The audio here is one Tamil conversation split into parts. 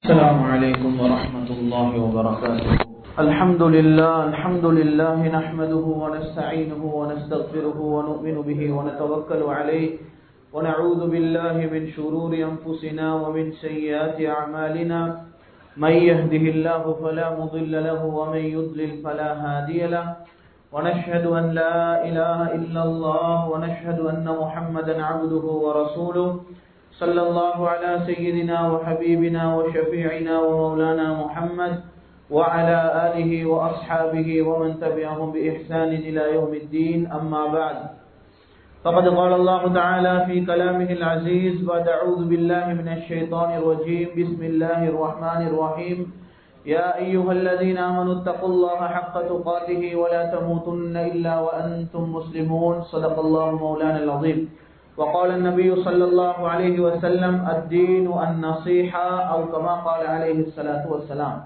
السلام عليكم ورحمة الله وبركاته. الحمد لله نحمده ونستعينه ونستغفره ونؤمن به ونتوكل عليه ونعوذ بالله من شرور أنفسنا ومن سيئات أعمالنا من يهده الله فلا مضل له ومن يضلل فلا هادي له ونشهد أن لا إله إلا الله ونشهد أن محمدا عبده ورسوله صلى الله على سيدنا وحبيبنا وشفيعنا ومولانا محمد وعلى آله وأصحابه ومن تبعهم بإحسان إلى يوم الدين. أما بعد فقد قال الله تعالى في كلامه العزيز بعد أعوذ بالله من الشيطان الرجيم بسم الله الرحمن الرحيم يا أيها الذين آمنوا اتقوا الله حق تقاته ولا تموتن إلا وأنتم مسلمون. صدق الله مولانا العظيم. وقال النبي صلى الله عليه وسلم الدين النصيحة أو كما قال عليه الصلاة والسلام.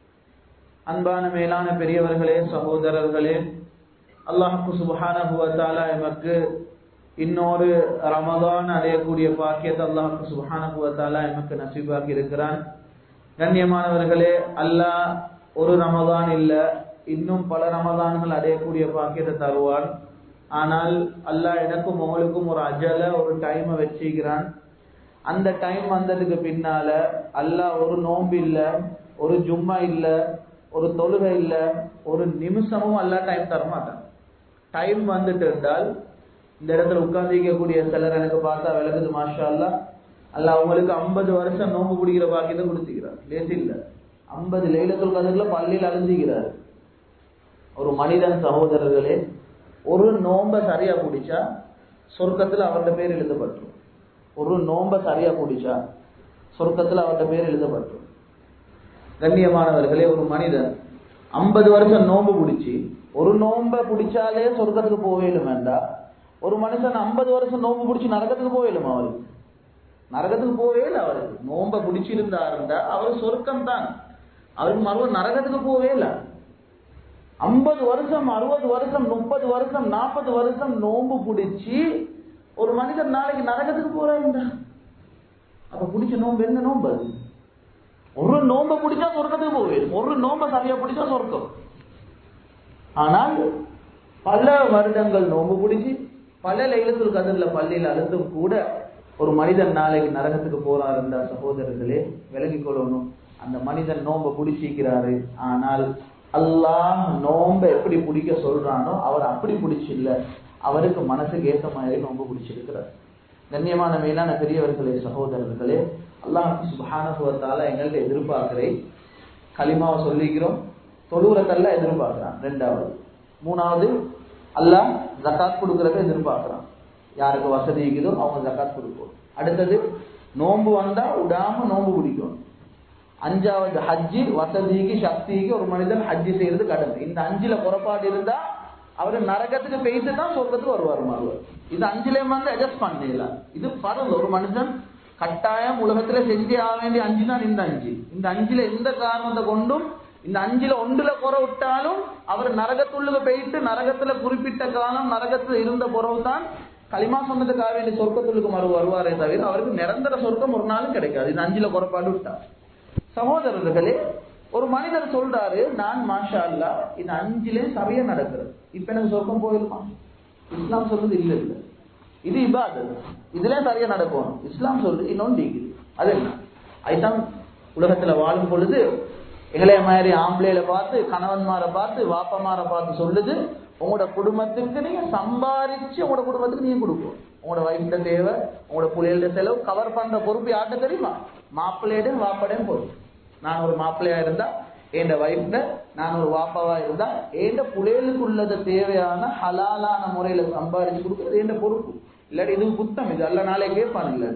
அன்பான மேலான பெரியவர்களே, சகோதரர்களே, அல்லாஹ் சுப்ஹானஹு வ தஆலா எமக்கு இன்னொரு ரமதான் அடையக்கூடிய பாக்கியத்தை அல்லாஹ் சுப்ஹானஹு வ தஆலா எமக்கு நசீபாக்கி இருக்கிறான். கண்ணியமானவர்களே, அல்லாஹ் ஒரு ரமதான் இல்ல, இன்னும் பல ரமதான்கள் அடையக்கூடிய பாக்கியத்தை தருவான். ஆனால் அல்லாஹ் எனக்கும் உங்களுக்கும் ஒரு அஜல ஒரு டைமை வச்சுக்கிறான். அந்த டைம் வந்ததுக்கு பின்னால அல்லாஹ் ஒரு நோன்பு இல்ல, ஒரு ஜும்மா இல்ல, ஒரு தொழுகை இல்ல, ஒரு நிமிஷமும் அல்லாஹ் டைம் தர மாட்டான். டைம் வந்துட்டு இருந்தால் இந்த இடத்துல உட்கார்ந்திருக்கக்கூடிய சிலர் எனக்கு பார்த்தா விளக்குது, மாஷா அல்லாஹ், அல்லாஹ் அவங்களுக்கு 50 வருஷம் நோன்பு பிடிக்கிற பாக்கியத்தை கொடுத்துக்கிறார். லேசி இல்ல, 50 லைலத்துல் கத்ர்ல பள்ளியில் அழிஞ்சுக்கிறார் ஒரு மனிதன். சகோதரர்களே, ஒரு நோம்ப சரியா குடிச்சா சொர்க்கத்துல அவருடைய பேர் எழுதப்பட்டுரும். ஒரு நோம்ப சரியா குடிச்சா சொர்க்கத்துல அவருடைய பேர் எழுதப்பட்டுரும். கண்ணியமானவர்களே, ஒரு மனிதன் 50 வருஷம் நோம்பு குடிச்சு ஒரு நோம்ப குடிச்சாலே சொர்க்கத்துக்கு போவேலும் வேண்டா, ஒரு மனுஷன் 50 வருஷம் நோம்பு குடிச்சு நரகத்துக்கு போவேலும், அவருக்கு நரகத்துக்கு போவேல. அவருக்கு நோம்ப குடிச்சிருந்தாருந்தா அவர் சொர்க்கம் தான், அவருக்கு மறுபடியும் நரகத்துக்கு போவேல. 50 வருஷம் 60 வருஷம் 30 வருஷம் 40 வருஷம் நோம்பு பிடிச்சி ஒரு மனிதன் நாளைக்கு நரகத்துக்கு போறாருண்டா. அப்ப பிடிச்ச நோம்பு என்ன நோம்பு? அது ஒரு நோம்பை பிடிச்சா சொர்க்கத்துக்கு போவேன், ஒரு நோம்பை சரியா பிடிச்சா சொர்க்கம். ஆனால் பல வருடங்கள் நோம்பு பிடிச்சி பல லைலத்துல் கத்ர்ல பள்ளியில் அழுந்தும் கூட ஒரு மனிதன் நாளைக்கு நரகத்துக்கு போறாருண்டா, சகோதரர்களே விலகிக் கொள்ளணும். அந்த மனிதன் நோம்பை பிடிச்சிக்கிறாரு, ஆனால் அல்லாஹ் நோம்ப எப்படி பிடிக்க சொல்றானோ அவர் அப்படி பிடிச்சில்ல, அவருக்கு மனசுக்கு ஏற்ற மாதிரி நோம்பு பிடிச்சிருக்கிறார். கண்ணியமான மேலான பெரியவர்களே, சகோதரர்களே, அல்லாஹ் சுப்ஹானஹு வ தஆலா எங்கள்கிட்ட எதிர்பார்க்கிறேன். கலிமாவை சொல்லிக்கிறோம், தொழுகிறதல்ல எதிர்பார்க்கிறான். 2வது 3வது அல்லாஹ் ஜகாத் கொடுக்கறத எதிர்பார்க்கிறான். யாருக்கு வசதி இருக்குதோ அவங்க ஜகாத் கொடுக்கும். அடுத்தது நோம்பு வந்தா விடாம நோம்பு பிடிக்கணும். 5வது ஹஜ்ஜி, வசதிக்கு சக்திக்கு ஒரு மனிதன் ஹஜ்ஜி செய்யறது கடமை. இந்த 5ல புறப்பாடு இருந்தா அவரு நரகத்துக்கு போயிட்டு தான் சொர்க்கத்துக்கு வருவார் மறுவர். இது 5லயும் வந்து அட்ஜஸ்ட் பண்ணலாம். இது பரவ ஒரு மனுஷன் கட்டாயம் உலகத்துல செஞ்சே ஆக வேண்டிய 5 தான் இந்த 5. இந்த 5ல எந்த காரணத்தை கொண்டும் இந்த 5ல 1ல குறை விட்டாலும் அவர் நரகத்துள்ளுக்கு போயிட்டு நரகத்துல குறிப்பிட்ட காலம் நரகத்துல இருந்த பிறகு தான் களிமா சொன்னதுக்காக வேண்டிய சொர்க்கத்துள்ளுக்கு வருவாரே தவிர அவருக்கு நிரந்தர சொர்க்கம் ஒரு நாளும் கிடைக்காது. இது 5ல குறைபாடு விட்டார். சகோதரர்களே, ஒரு மனிதர் சொல்றாரு, நான் மாஷா அல்லாஹ் இது 5லே சரியா நடக்கிறது, இப்ப எனக்கு சொர்க்கம் போயிருமா? இஸ்லாம் சொல்றது இல்ல இல்ல, இது இபாதத், இதுல சரியா நடக்கும். இஸ்லாம் சொல்றது இன்னொன்று டிகிரி. அது என்ன? அதுதான் உலகத்துல வாழும் பொழுது எங்களைய மாதிரி ஆம்பளையில பார்த்து, கணவன்மாரை பார்த்து, வாப்பமாரை பார்த்து சொல்லுது, உங்களோட குடும்பத்துக்கு நீங்க சம்பாதிச்சு உங்களோட குடும்பத்துக்கு நீங்க கொடுக்கும். உங்களோட வைஃப்ட தேவை, உங்களோட புள்ளையோட செலவு கவர் பண்ற பொறுப்பு யார்கிட்ட தெரியுமா? மாப்பிள்ளையும் வாப்படையும் பொறுப்பு. நான் ஒரு மாப்பிள்ளையா இருந்தா என் வைஃப்ட, நான் ஒரு வாப்பாவா இருந்தா என் புள்ளைகளுக்கு உள்ளத தேவையான ஹலாலான முறையில சம்பாதிச்சு கொடுக்கறது என் பொறுப்பு. இல்லாட்டி இது குத்தம், இது அல்ல நாளே கேட்பான். இல்ல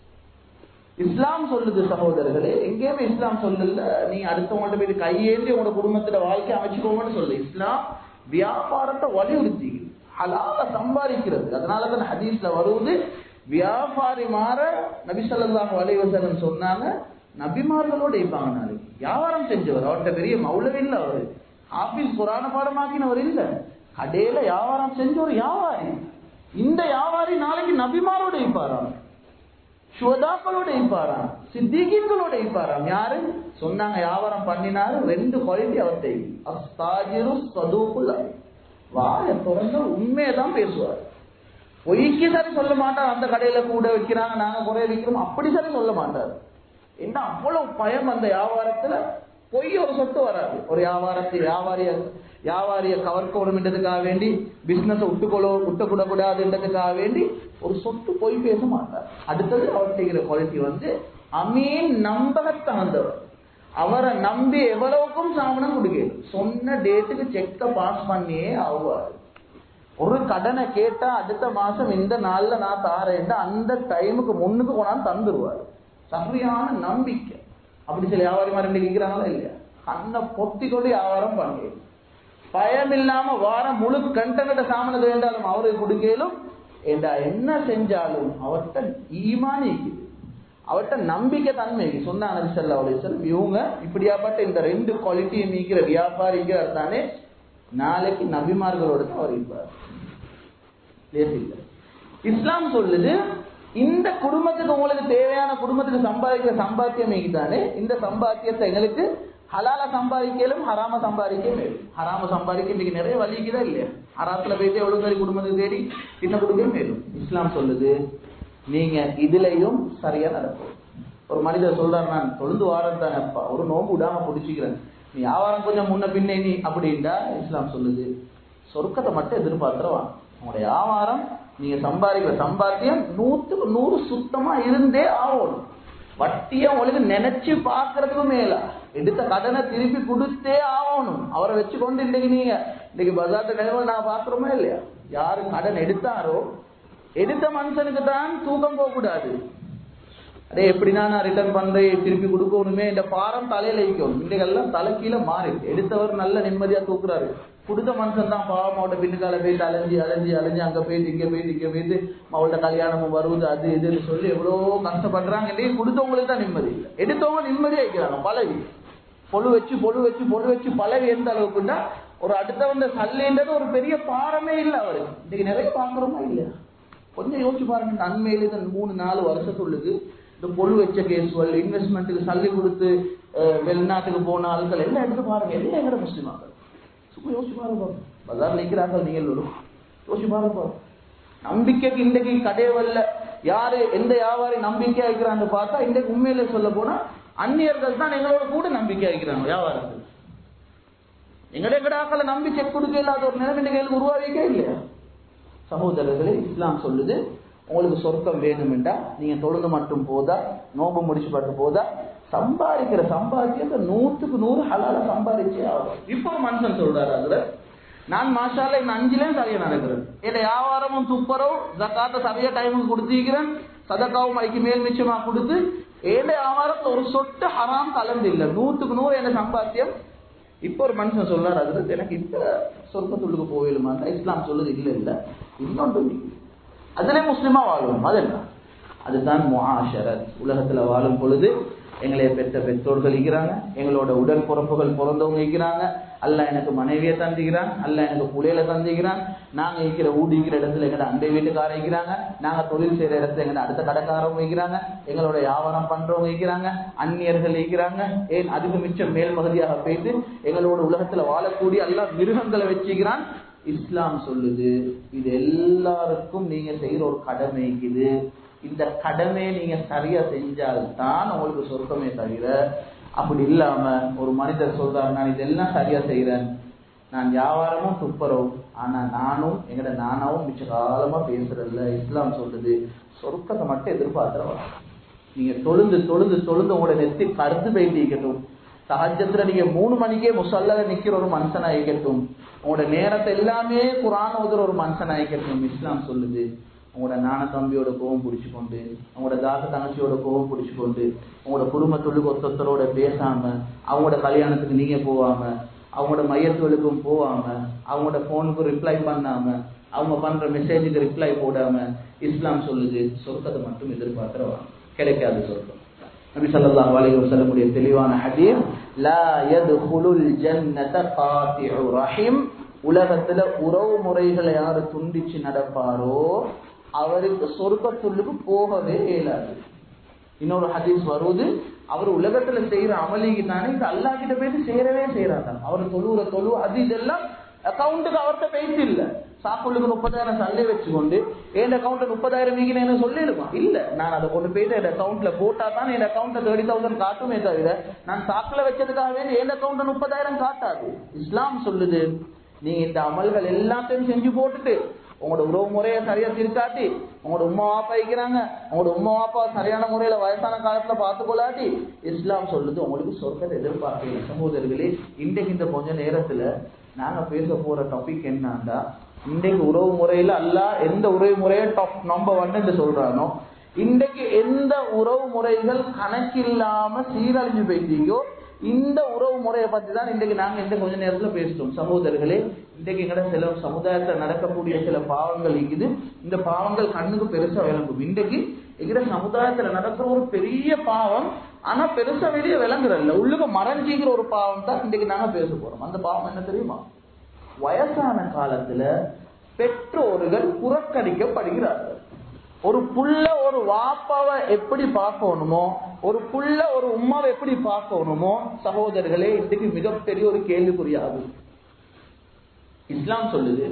இஸ்லாம் சொல்லுது சகோதரர்களே, எங்கேயுமே இஸ்லாம் சொல்லல நீ அடுத்தவங்கள்ட்ட போய் கையேந்தி உங்களோட குடும்பத்துல வாழ்க்கை அமைச்சுக்கோங்கன்னு சொல்லுது. இஸ்லாம் வியாபாரத்தை வலியுறுத்தி ஹலால சம்பாதிக்கிறது. அதனாலதான் ஹதீஸ்ல வருவது, வியாபாரி மாற நபி ஸல்லல்லாஹு அலைஹி வஸல்லம் சொன்னாங்க, நபிமார்களோட இருப்பாங்க. நாளைக்கு வியாபாரம் செஞ்சவர், அவர்கிட்ட பெரிய மௌலவி இல்ல, அவரு ஆபீஸ் குரான பாடமாக்கினவர் இல்ல, கடையில வியாபாரம் செஞ்ச ஒரு வியாபாரி. இந்த வியாபாரி நாளைக்கு நபிமாரோட இருப்பாராம். சுஹதாக்களோட இருப்பாராம், சித்திகீன்களோட இருப்பாராம். யாரு சொன்னாங்க? வியாபாரம் பண்ணினாரு 2 குவாலிட்டி அவர்கிட்ட. அஸ்தாஜிரு சதூகுல், வாய திறந்து உண்மையதான் பேசுவார். பொய்க்கு சரி சொல்ல மாட்டார். அந்த கடையில கூட வைக்கிறாங்க, நாங்க குறைய வைக்கிறோம், அப்படி சரி சொல்ல மாட்டார். என்ன அவ்வளவு பயம் அந்த வியாபாரத்துல. பொய் ஒரு சொட்டு வராது. ஒரு வியாபாரிய கவர்க்கணுன்றதுக்காக வேண்டி, பிசினஸ் விட்டுக்கூடாதுன்றதுக்காக வேண்டி ஒரு சொட்டு பொய் பேச மாட்டார். அடுத்தது அவர் செய்கிற குவாலிட்டி அமீன், நம்பகத்தகுந்தவர். அவரை நம்பி எவ்வளவுக்கும் சாமனம் கொடுக்கணும். சொன்ன டேட்டுக்கு செக்க பாஸ் பண்ணியே ஆவார். ஒரு கடனை கேட்டா அடுத்த மாசம் இந்த நாள்ல நான் தாரேன், அந்த டைமுக்கு முன்னுக்கு கொண்டாந்து தந்துருவார். சரியான நம்பிக்கை. அப்படி சில வியாபாரிமார் இருக்கிறாங்களா இல்லையா? அந்த பொத்தி கொண்டு வியாபாரம் பண்ண பயம் இல்லாம வாரம் முழு கண்டகட்ட சாமனது வேண்டாலும் அவருக்கு கொடுக்கலும். என்ன செஞ்சாலும் அவர்கிட்ட ஈமான் இருக்குது, அவர்கிட்ட நம்பிக்கை தன்மை சொன்னாங்க நபி ஸல்லல்லாஹு அலைஹி வஸல்லம். இவங்க இப்படியாப்பட்ட இந்த 2 குவாலிட்டியை மீக்கிற வியாபாரிகள் தானே நாளைக்கு நபிமார்களோட தான் அவர் இருப்பார். இஸ்லாம் சொல்லுது, இந்த குடும்பத்துக்கு உங்களுக்கு தேவையான குடும்பத்துக்கு சம்பாதிக்கிற சம்பாத்தியம் தானே, இந்த சம்பாத்தியத்தை எங்களுக்கு ஹலால சம்பாதிக்கலும் ஹராம சம்பாதிக்க மேலும். ஹராம சம்பாதிக்க இன்னைக்கு நிறைய வலிக்குதா இல்லையா? ஹராத்துல போயிட்டு எவ்வளவு சரி குடும்பத்துக்கு தேடி பின்ன கொடுக்க மேலும். இஸ்லாம் சொல்லுது, நீங்க இதுலயும் சரியா நடக்கும். ஒரு மனிதர் சொல்றாரு, நான் தொழுந்து வாரம் தானே அப்பா, ஒரு நோம்பு விடாம பிடிச்சிக்கிறேன், நீ வியாபாரம் கொஞ்சம் முன்ன பின்னே நீ அப்படின்டா, இஸ்லாம் சொல்லுது சொர்க்கத்தை மட்டும் எதிர்பார்த்துருவான். உங்களுடைய வியாபாரம், நீங்க சம்பாதிக்கிற சம்பாத்தியம் 100க்கு 100 சுத்தமா இருந்தே ஆகணும். வட்டியை உங்களுக்கு நினைச்சு பாக்குறதுக்கு மேல எடுத்த கடனை திருப்பி கொடுத்தே ஆகணும். அவரை வச்சு கொண்டு இன்னைக்கு பஜார்ட்ட நிலைமை நான் பாக்குறோமா இல்லையா? யாரு கடன் எடுத்தாரோ எடுத்த மனுஷனுக்கு தான் தூக்கம் போக கூடாது. அதே எப்படின்னா நான் ரிட்டர்ன் பண்றேன், திருப்பி கொடுக்கணுமே, இந்த பாரம் தலையில வைக்கணும். இன்றைக்கெல்லாம் தலை கீழே மாறி எடுத்தவர் நல்ல நிம்மதியா தூக்குறாரு, கொடுத்த மனுஷன் தான் பாவம் அவட பின்னுக்கால போயிட்டு அலைஞ்சி அங்க போயிட்டு இங்க போயிட்டு அவள்கிட்ட கல்யாணமும் வருவது அது இதுன்னு சொல்லி எவ்வளவு கஷ்டப்படுறாங்க. இன்னைக்கு கொடுத்தவங்களுக்கு தான் நிம்மதி இல்லை, எடுத்தவங்க நிம்மதியா வைக்கிறாங்க. பழவி பொழு வச்சு பழவி எந்த அளவுக்குன்னா ஒரு அடுத்த வந்த சல்லின்றது ஒரு பெரிய பாரமே இல்லை அவருக்கு. இன்னைக்கு நிறைய பாக்குறோமா இல்லையா? கொஞ்சம் யோசிச்சு பாருங்க. நன்மையில இந்த 3-4 வருஷத்துள்ளுக்கு இந்த பொழு வச்ச கேசுவல், இன்வெஸ்ட்மெண்ட்டுக்கு சல்லி கொடுத்து வெளிநாட்டுக்கு போன ஆட்கள் எல்லாம் எடுத்து பாருங்க. எல்லாம் எங்கட முஸ்லிமாக்கள். சும்மா யோசிச்சு பாருங்க. பஜார் நிற்கிறார்கள், நீங்கள் யோசிச்சு பாருங்க. நம்பிக்கைக்கு இன்றைக்கு கடையவல்ல யாரு எந்த வியாபாரி நம்பிக்கையா இருக்கிறான்னு பார்த்தா, இன்றைக்கு உண்மையில சொல்ல போனா அந்நியர்கள் தான் எங்களோட கூட நம்பிக்கை வைக்கிறாங்க வியாபாரத்தில். எங்கட ஆக்களை நம்பி செக் கொடுக்க இல்லாத ஒரு நிலைமை இன்றைக்கு உருவாவிக்கே இல்லையா? சகோதரர்களே, இஸ்லாம் சொல்லுது, உங்களுக்கு சொர்க்கம் வேணுமெண்டா நீங்க தொழுந்து மட்டும் போதா, நோம்பு முடிச்சு மட்டும் போதா, சம்பாதிக்கிற சம்பாத்தியத்தை 100க்கு 100 ஹலால சம்பாதிச்சே ஆகும். இப்போ மனுஷன் சொல்றாரு, அதுல நான் மாஷால்ல இந்த 5லயும் சரியா நடக்கிறேன், என் வியாபாரமும் துப்பரவும் ஜக்காத்த சரியா டைமுக்கு கொடுத்திருக்கிறேன், சதக்காவும் ஐக்கு மேல் மிச்சமா கொடுத்து ஏன் வியாபாரத்துல ஒரு சொட்டு ஹராம் கலந்து இல்லை, 100க்கு 100 என்ன சம்பாத்தியம். இப்போ ஒரு மனுஷன் சொல்றாரு, அதுல எனக்கு இந்த சொர்க்கத்துள்ளுக்கு போயிடுமா? இஸ்லாம் சொல்லுது இல்ல இன்னொன்று, அதுல முஸ்லிமா வாழும். அதுதான் முஆஷரத். உலகத்துல வாழும் பொழுது எங்களை பெற்ற பெற்றோர்கள் இருக்கிறாங்க, எங்களோட உடல் பிறப்புகள் பிறந்தவங்க இருக்கிறாங்க, அல்லாஹ் எனக்கு மனைவியை தந்துக்கிறான், அல்லாஹ் எனக்கு புள்ளையில தந்துக்கிறான், நாங்க இருக்கிற ஊடிக்கிற இடத்துல எங்கட அண்டை வீட்டுக்காரங்க இருக்கிறாங்க, நாங்க தொழில் செய்யற இடத்துல எங்கட அடுத்த கடைக்காரவங்க இருக்கிறாங்க, எங்களோட வியாபாரம் பண்றவங்க இருக்கிறாங்க, அந்நியர்கள் இருக்கிறாங்க. ஏன் அதுக்கு மிச்சம் மேல் பகுதியாக போயிட்டு எங்களோட உலகத்துல வாழக்கூடிய எல்லா மிருகங்களை வச்சுக்கிறான். இஸ்லாம் சொல்லுது, இது எல்லாருக்கும் நீங்க செய்யற ஒரு கடமை இருக்குது. இந்த கடமையை நீங்க சரியா செஞ்சால்தான் உங்களுக்கு சொர்க்கமே தவிர, அப்படி இல்லாம ஒரு மனிதர் சொல்றாரு, நான் இதெல்லாம் சரியா செய்யறேன், நான் வியாபாரமும் துப்புறோம், ஆனா நானும் எங்கட நானாவும் மிச்ச காலமா பேசுறதில்ல. இஸ்லாம் சொல்லுது, சொர்க்கத்தை மட்டும் எதிர்பார்க்கிறவா. நீங்க தொழுந்து உங்களோட நெத்தி கருத்து போயிட்டு இருக்கட்டும், சஹஜத்துல நீங்க 3 மணிக்கே முசல்ல நிக்கிற ஒரு மனுஷனா இருக்கட்டும், உங்களோட நேரத்தை எல்லாமே குர்ஆன் ஓதுற ஒரு மனுஷனா இருக்கட்டும். இஸ்லாம் சொல்லுது, உங்களோட நான தம்பியோட கோவம் பிடிச்சு கொண்டு, உங்களோட தாத்த தங்கச்சியோட கோவம் பிடிச்சு கொண்டு, உங்களோட குடும்பத்தொழுக்கு ஒருத்தரோட பேசாம, அவங்களோட கல்யாணத்துக்கு நீங்க போவாம, அவங்களோட மையத்துகளுக்கும் போவாம, அவங்களோட போனுக்கு ரிப்ளை பண்ணாம, அவங்க பண்ற மெசேஜுக்கு ரிப்ளை போடாம, இஸ்லாம் சொல்லுது சொர்க்கத்தை மட்டும் எதிர்பார்க்கிறவா கிடைக்காது சொர்க்கம். நபி ஸல்லல்லாஹு அலைஹி வஸல்லம் உடைய தெளிவான ஹதீஸ், லா யத்குலுல் ஜன்னத காத்திஉ ரஹீம், உலகத்துல உறவு முறைகளை யாரு துண்டிச்சு நடப்பாரோ அவருக்கு சொர்க்கத்துள்ளுக்கு போகவே இயலாது. இன்னொரு ஹதீஸ் வருது, அவர் உலகத்துல செய்யற அமலிக்கு தானே இது அல்லாஹ் கிட்ட போயிட்டு சேரவே செய்யறாங்க. அவர் தொழு அது இதெல்லாம் அக்கௌண்ட்டுக்கு அவர்கிட்ட பேசி இல்ல. சாக்குள்ளுக்கு 30,000 சல்லை வச்சுக்கொண்டு என் அக்கௌண்ட் 30,000 என்ன சொல்லிடுமா? இல்ல, நான் அதை கொண்டு போயிட்டு என் அக்கௌண்ட்ல போட்டா தான் என் அக்கௌண்ட்ல 30,000 காட்டுமே தவிர நான் சாக்குல வச்சதுக்காக வேண்டி என் அக்கௌண்ட் 30,000 காட்டாது. இஸ்லாம் சொல்லுது, நீங்க இந்த அமல்கள் எல்லாத்தையும் செஞ்சு போட்டுட்டு உங்களோட உறவு முறையை சரியா திருக்காட்டி, உங்களோட உம்மா வாப்பா இருக்கிறாங்க, உங்களோட உம்மா வாப்பா சரியான முறையில வயசான காலத்துல பார்த்து கொள்ளாட்டி இஸ்லாம் சொல்லுது உங்களுக்கு சொர்க்கத்தை எதிர்பார்க்கல. சகோதரர்களே, இன்றைக்கு இந்த கொஞ்ச நேரத்துல நாங்க பேச போற டாபிக் என்னன்னா, இன்றைக்கு உறவு முறையில அல்லாஹ் எந்த உறவு முறையை டாப் நம்பர் 1 சொல்றானோ, இன்றைக்கு எந்த உறவு முறைகள் கணக்கில்லாம சீரழிஞ்சு போயிட்டீங்கோ, இந்த உறவு முறையை பத்தி தான் இன்றைக்கு நாங்க இந்த கொஞ்ச நேரத்துல பேசிட்டோம். சகோதரர்களே, இன்றைக்கு எங்கட சில சமுதாயத்துல நடக்கக்கூடிய சில பாவங்கள் இருக்குது. இந்த பாவங்கள் கண்ணுக்கு பெருசா விளங்கும். இன்றைக்கு எங்கட சமுதாயத்துல நடக்கிற ஒரு பெரிய பாவம், ஆனா பெருசா வெளியே விளங்குறல்ல, உள்ளுக்கு மறைஞ்சிக்கிற ஒரு பாவம் தான் இன்றைக்கு நாங்க பேச போறோம். அந்த பாவம் என்ன தெரியுமா? வயசான காலத்துல பெற்றோர்கள் புறக்கணிக்கப்படுகிறார்கள். ஒரு புள்ள ஒரு வாப்பாவை எப்படி பார்க்கணுமோ, ஒரு புள்ள ஒரு உம்மாவை எப்படி பார்க்கணுமோ, சகோதரர்களே இன்றைக்கு மிகப்பெரிய ஒரு கேள்விக்குறியாகும். இஸ்லாம் சொல்லுது,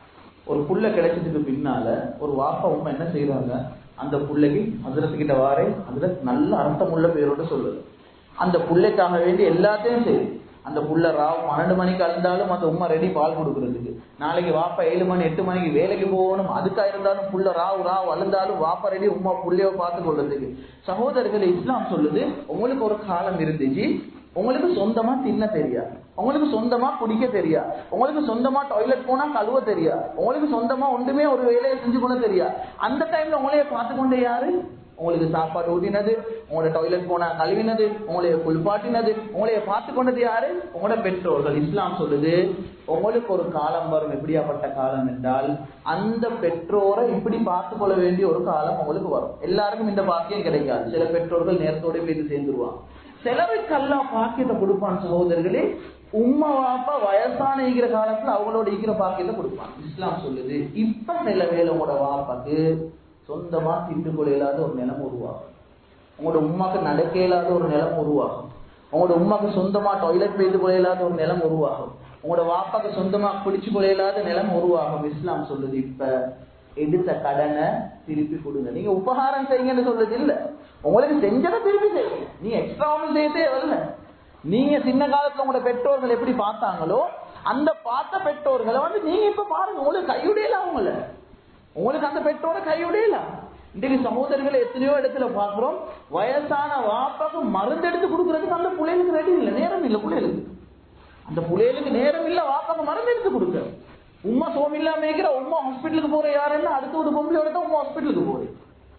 ஒரு புள்ள கிடைச்சதுக்கு பின்னால ஒரு வாப்பா உம்மா என்ன செய்யறாங்க, அந்த புள்ளைக்கு ஹஜ்ரத்துக்கிட்ட வாரே ஹஜ்ரத் நல்ல அர்த்தமுள்ள பேரோட சொல்லுது. அந்த புள்ளைக்காக வேண்டி எல்லாத்தையும் செய்யுது. அந்த புள்ள ராவ் 12 மணிக்கு அழுந்தாலும் அந்த உம்மா ரெடி பால் கொடுக்கறதுக்கு. நாளைக்கு வாப்பா 7 மணி 8 மணிக்கு வேலைக்கு போகணும், அதுக்கா இருந்தாலும் புள்ள ராவ் அழுந்தாலும் வாப்பா ரெடி உம்மா புள்ளைய பார்த்து கொள்றதுக்கு. சகோதரர்கள், இஸ்லாம் சொல்லுது, உங்களுக்கு ஒரு காலம் இருந்துச்சு, உங்களுக்கு சொந்தமா தின்ன தெரியா, உங்களுக்கு சொந்தமா குடிக்க தெரியா, உங்களுக்கு சொந்தமா டாய்லெட் போனா கழுவ தெரியா, உங்களுக்கு சொந்தமா ஒன்றுமே ஒரு வேலையை செஞ்சு கொள்ள தெரியா. அந்த டைம்ல உங்களைய பார்த்து கொண்டே யாரு? உங்களுக்கு சாப்பாடு ஊட்டினது, உங்களோட டாய்லெட் போனா கழுவினது, உங்களைய குளிப்பாட்டினது, உங்களைய பார்த்து கொண்டது யாரு? உங்களோட பெற்றோர்கள். இஸ்லாம் சொல்லுது, உங்களுக்கு ஒரு காலம் வரும். எப்படியாப்பட்ட காலம் என்றால், அந்த பெற்றோரை இப்படி பார்த்து கொள்ள வேண்டிய ஒரு காலம் உங்களுக்கு வரும். எல்லாருக்கும் இந்த பாக்கியம் கிடைக்காது. சில பெற்றோர்கள் நேரத்தோட போய் சேர்ந்துருவாங்க. சிலருக்கு அல்லாஹ் பாக்கியத்தை கொடுப்பான். சகோதரர்களே, உம்மா வாப்பா வயசான ஈகிற காலத்துல அவங்களோட ஈகிற பாக்கியத்தை கொடுப்பான். இஸ்லாம் சொல்லுது, இப்ப சில வேலை உங்களோட வாப்பாக்கு சொந்தமா திண்டு கொள்ள இல்லாத ஒரு நிலம் உருவாகும், உங்களோட உமாக்கு நடக்க இல்லாத ஒரு நிலம் உருவாகும், உங்களோட உமாக்கு சொந்தமா டாய்லெட் பெய்து கொள்ள இல்லாத ஒரு நிலம் உருவாகும், உங்களோட வாப்பாக்கு சொந்தமா குளிச்சு கொள்ள இல்லாத நிலம் உருவாகும். இஸ்லாம் சொல்லுது, இப்ப எடுத்த கடனை திருப்பி கொடுங்க. நீங்க உபகாரம் செய்யுங்கன்னு சொல்றது இல்ல, உங்களுக்கு செஞ்சதை திருப்பி செய்யுங்க. நீங்க எக்ஸ்ட்ரா ஒன்றும் செய்ய தேவையில்ல. நீங்க சின்ன காலத்துல உங்களோட பெற்றோர்கள் எப்படி பார்த்தாங்களோ அந்த பார்த்த பெற்றோர்களை நீங்க இப்ப பாருங்க. உங்களுக்கு கையுடையலாம், உங்களுக்கு அந்த பெற்றோரை கையுடையலாம். இன்றைக்கு சகோதரர்களை எத்தனையோ இடத்துல பாக்குறோம், வயசான வாப்பாக்கு மருந்து எடுத்து கொடுக்கறதுக்கு அந்த பிள்ளைகளுக்கு ரெடி இல்லை, நேரம் இல்லை. பிள்ளைகளுக்கு அந்த பிள்ளைகளுக்கு நேரம் இல்லை, வாப்பாக்கு மருந்து எடுத்து கொடுக்க. உமா சோமில்லாம இருக்கிற உமா ஹாஸ்பிட்டலுக்கு போற யாருன்னா அடுத்த ஒரு பொம்பளையோட தான் உமா ஹாஸ்பிட்டலுக்கு போறேன்,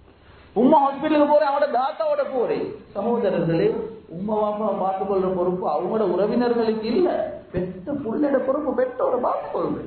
உமா ஹாஸ்பிட்டலுக்கு போறேன், அவனோட தாத்தாவோட போறேன். சகோதரர்களே, உமா வாப்பா பார்த்துக் கொள்ற பொறுப்பு அவங்களோட உறவினர்களுக்கு இல்ல, பெற்ற புள்ளோட பொறுப்பு பெற்றோரை பார்த்துக் கொள்றேன்.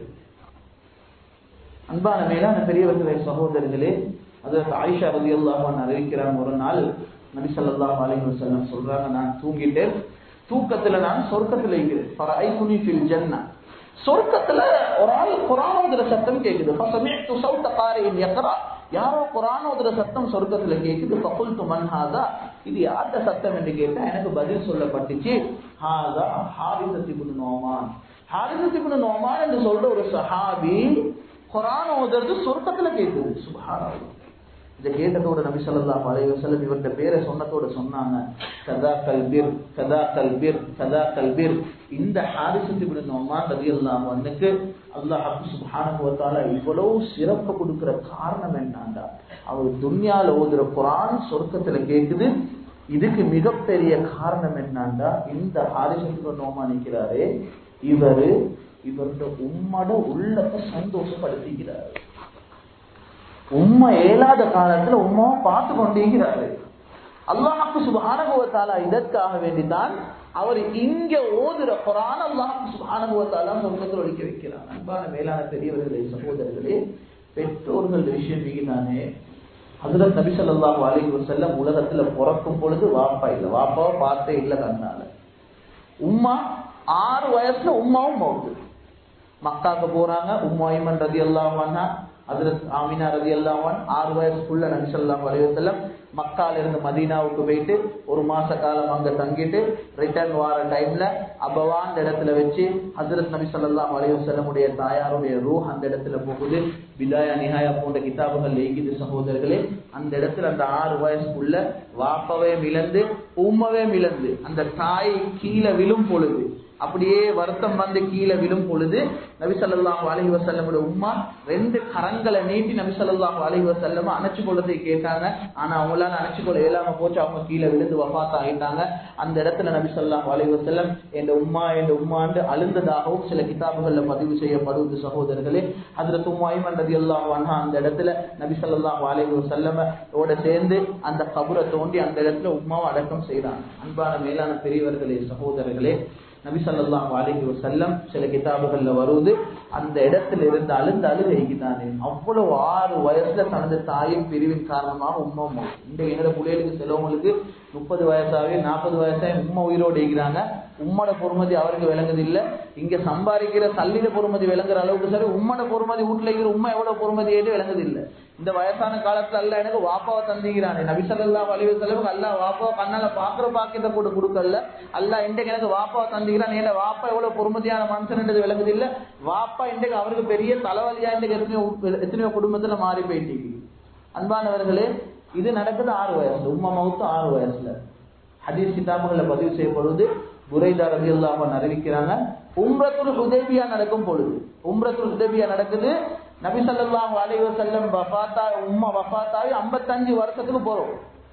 அன்பான மேலான பெரியவர்களே, சகோதரர்களே, அதற்கு ஆயிஷா ரலியல்லாஹு அன்ஹா அறிவிக்கிறாங்க, ஒரு நாள் நபி ஸல்லல்லாஹு அலைஹி வஸல்லம் சொல்றாங்க, நான் தூங்கிட்டேன், தூக்கத்துல நான் சொர்க்கத்துல இருக்கிறேன். ஃபரஐதுனி ஃபில் ஜன்னah, சொர்க்கத்துல ஒரு ஆள் குர்ஆன் ஓதுற சத்தம் கேக்குது. ஃபஸமிஅது ஸௌத காரின் யக்ரா, யாரோ குர்ஆன் ஓதுற சத்தம் சொர்க்கத்துல கேக்குது. ஃபகுல்து மன் ஹாதா, இது யாருடைய சத்தம் என்று கேட்டா எனக்கு பதில் சொல்லப்பட்டுச்சு, ஹாதா ஹாரிஸத் இப்னு நுஅமான். ஹாரிஸத் இப்னு நுஅமான் என்று சொல்ற ஒரு சஹாபி குர்ஆன் ஓதுறது சொர்க்கத்துல கேக்குது. சுப்ஹானல்லாஹ். இதை கேட்டதோட நபி ஸல்லல்லாஹு அலைஹி வஸல்லம் இவருடைய பேரை சொன்னதோட சொன்னாங்க, கதா கல்பிர் கதா கல்பிர் கதா கல்பிர். இந்த ஹாரிஸத் இப்னு நுஅமான் ரலியல்லாஹு அன்ஹுக்கு அல்லாஹ் சுப்ஹானஹு வ தஆலா இவ்வளவு சிறப்பு கொடுக்கிற காரணம் என்னன்னா, அவர் துன்யால ஓதுற குர்ஆன் சொர்க்கத்துல கேக்குது. இதுக்கு மிகப்பெரிய காரணம் என்னன்னா, இந்த ஹாரிஸத் இப்னு நுஅமான் இருக்கிறாரே, இவருடைய உம்மோட உள்ளத்தை சந்தோஷப்படுத்திக்கிறார். உம்மா ஏலாத காலத்துல உம்மாவை பார்த்து கொண்டிருக்கிறாரு. அல்லாஹ் சுப்ஹானஹு வ தஆலா இதற்காக வேண்டிதான் அவர் இங்க ஓதுற குர்ஆன் அல்லாஹ் சுப்ஹானஹு வ தஆலா சொர்க்கத்தில் ஒலிக்க வைக்கிறார். அன்பான மேலான பெரியவர்களே, சகோதரர்களே, பெற்றோர்கள் விஷயம் தானே. ஹஜ்ரத் நபி ஸல்லல்லாஹு அலைஹி வஸல்லம் உலகத்துல பிறக்கும் பொழுது வாப்பா இல்லை, வாப்பாவை பார்த்தே இல்லை கண்ணால. உம்மா 6 வயசுல உம்மாவும் மௌத்து. மக்காவுக்கு போறாங்க, உம்மு ஐமன் ரலியல்லாஹு அன்ஹா, ஹஜ்ரத் ஆமினா ரலியல்லாஹு அன்ஹா 6 வயசுக்குள்ள நபி ஸல்லல்லாஹு அலைஹி வஸல்லம் மக்கால இருந்து மதீனாவுக்கு போயிட்டு ஒரு மாச காலம் அங்க தங்கிட்டு ரிட்டர்ன் வார டைம்ல அபவான் இடத்துல வச்சு ஹஜ்ரத் நபி ஸல்லல்லாஹு அலைஹி வஸல்லமுடைய தாயாருடைய ரூஹ் அந்த இடத்துல போகுது. பிதாயா நிஹாயா போன்ற கிதாபுகள் எழுதிய சகோதரர்களே, அந்த இடத்துல அந்த 6 வயசுக்குள்ள வாப்பவே மிளந்து உம்மவே மிளந்து அந்த தாய் கீழே விழும் பொழுது, அப்படியே வருத்தம் வந்து கீழே விழும் பொழுது நபி ஸல்லல்லாஹு அலைஹி வஸல்லமுடைய உம்மா 2 கரங்களை நீட்டி நபி ஸல்லல்லாஹு அலைஹி வஸல்லம் அணைச்சு கொள்ளதை கேட்டாங்க. ஆனா அவங்களால அணைச்சு கொள்ள இயலாம போச்சு. அவங்க கீழே விழுந்து வஃபாத் ஆயிட்டாங்க. அந்த இடத்துல நபி ஸல்லல்லாஹு அலைஹி வஸல்லம் என் உம்மாண்டு அழுந்ததாகவும் சில கிதாபுகள்ல பதிவு செய்யப்படுவது சகோதரர்களே. ஹஜ்ரத் உம்மு ஐமன் ரலியல்லாஹு அன்ஹா அந்த இடத்துல நபி ஸல்லல்லாஹு அலைஹி வஸல்லம் ஓட சேர்ந்து அந்த கபரை தோண்டி அந்த இடத்துல உம்மாவை அடக்கம் செய்றாங்க. அன்பான மேலான பெரியவர்களே, சகோதரர்களே, நபி ஸல்லல்லாஹு அலைஹி வஸல்லம் சில கிதாபுகள்ல வருது, அந்த இடத்துல இருந்து அழுகைக்குதானே அவ்வளவு 6 வயசுல தனது தாயின் பிரிவின் காரணமாக உம்மா இந்த என்னோட பிள்ளைகளுக்கு சிலவங்களுக்கு 30 வயசாவே 40 வயசாவே உம்மா உயிரோடு இருக்கிறாங்க. உம்மோட பொறுமதி அவருக்கு விளங்குது இல்ல. இங்க சம்பாதிக்கிற சல்லிட பொறுமதி விளங்குற அளவுக்கு சரி உம்மோட பொறுமதி வீட்டுல இருக்கிற உம்மா எவ்வளவு பொறுமதி ஏற்று விளங்குது இல்ல. இந்த வயசான காலத்துல அல்ல எனக்கு வாப்பாவை தந்திக்கிறானே. நபி ஸல்லல்லாஹு அலைஹி வஸல்லம் அல்ல வாப்பாவை கண்ணால பாக்குற பாக்கியத்தை கூட கொடுக்கல. அல்ல இன்றைக்கு எனக்கு வாப்பாவை தந்திக்கிறான். ஏன்னா வாப்பா எவ்வளவு பொறுமதியான மனுஷன் விளங்குது இல்ல. வாப்பா இன்றைக்கு அவருக்கு பெரிய தலைவலியா இன்றைக்கு எத்தனையோ குடும்பத்துல மாறி போயிட்டு. அன்பானவர்களே, இது நடக்குது 6 வயசுல. உம்மா மவுத்து 6 வயசுல. ஹதீஸ் கிதாபுகள்ல பதிவு செய்யப்படுவது புரைதா ரலியல்லாஹு அன்ஹு அறிவிக்கிறாங்க, உம்ரத்துல் ஹுதைபியா நடக்கும் பொழுது, உம்ரத்துல் ஹுதைபியா நடக்குது. நபி ஸல்லல்லாஹு அலைஹி வஸல்லம் உம்மா வஃபாத்தாகி 55 வருஷத்துக்கு போறோம்.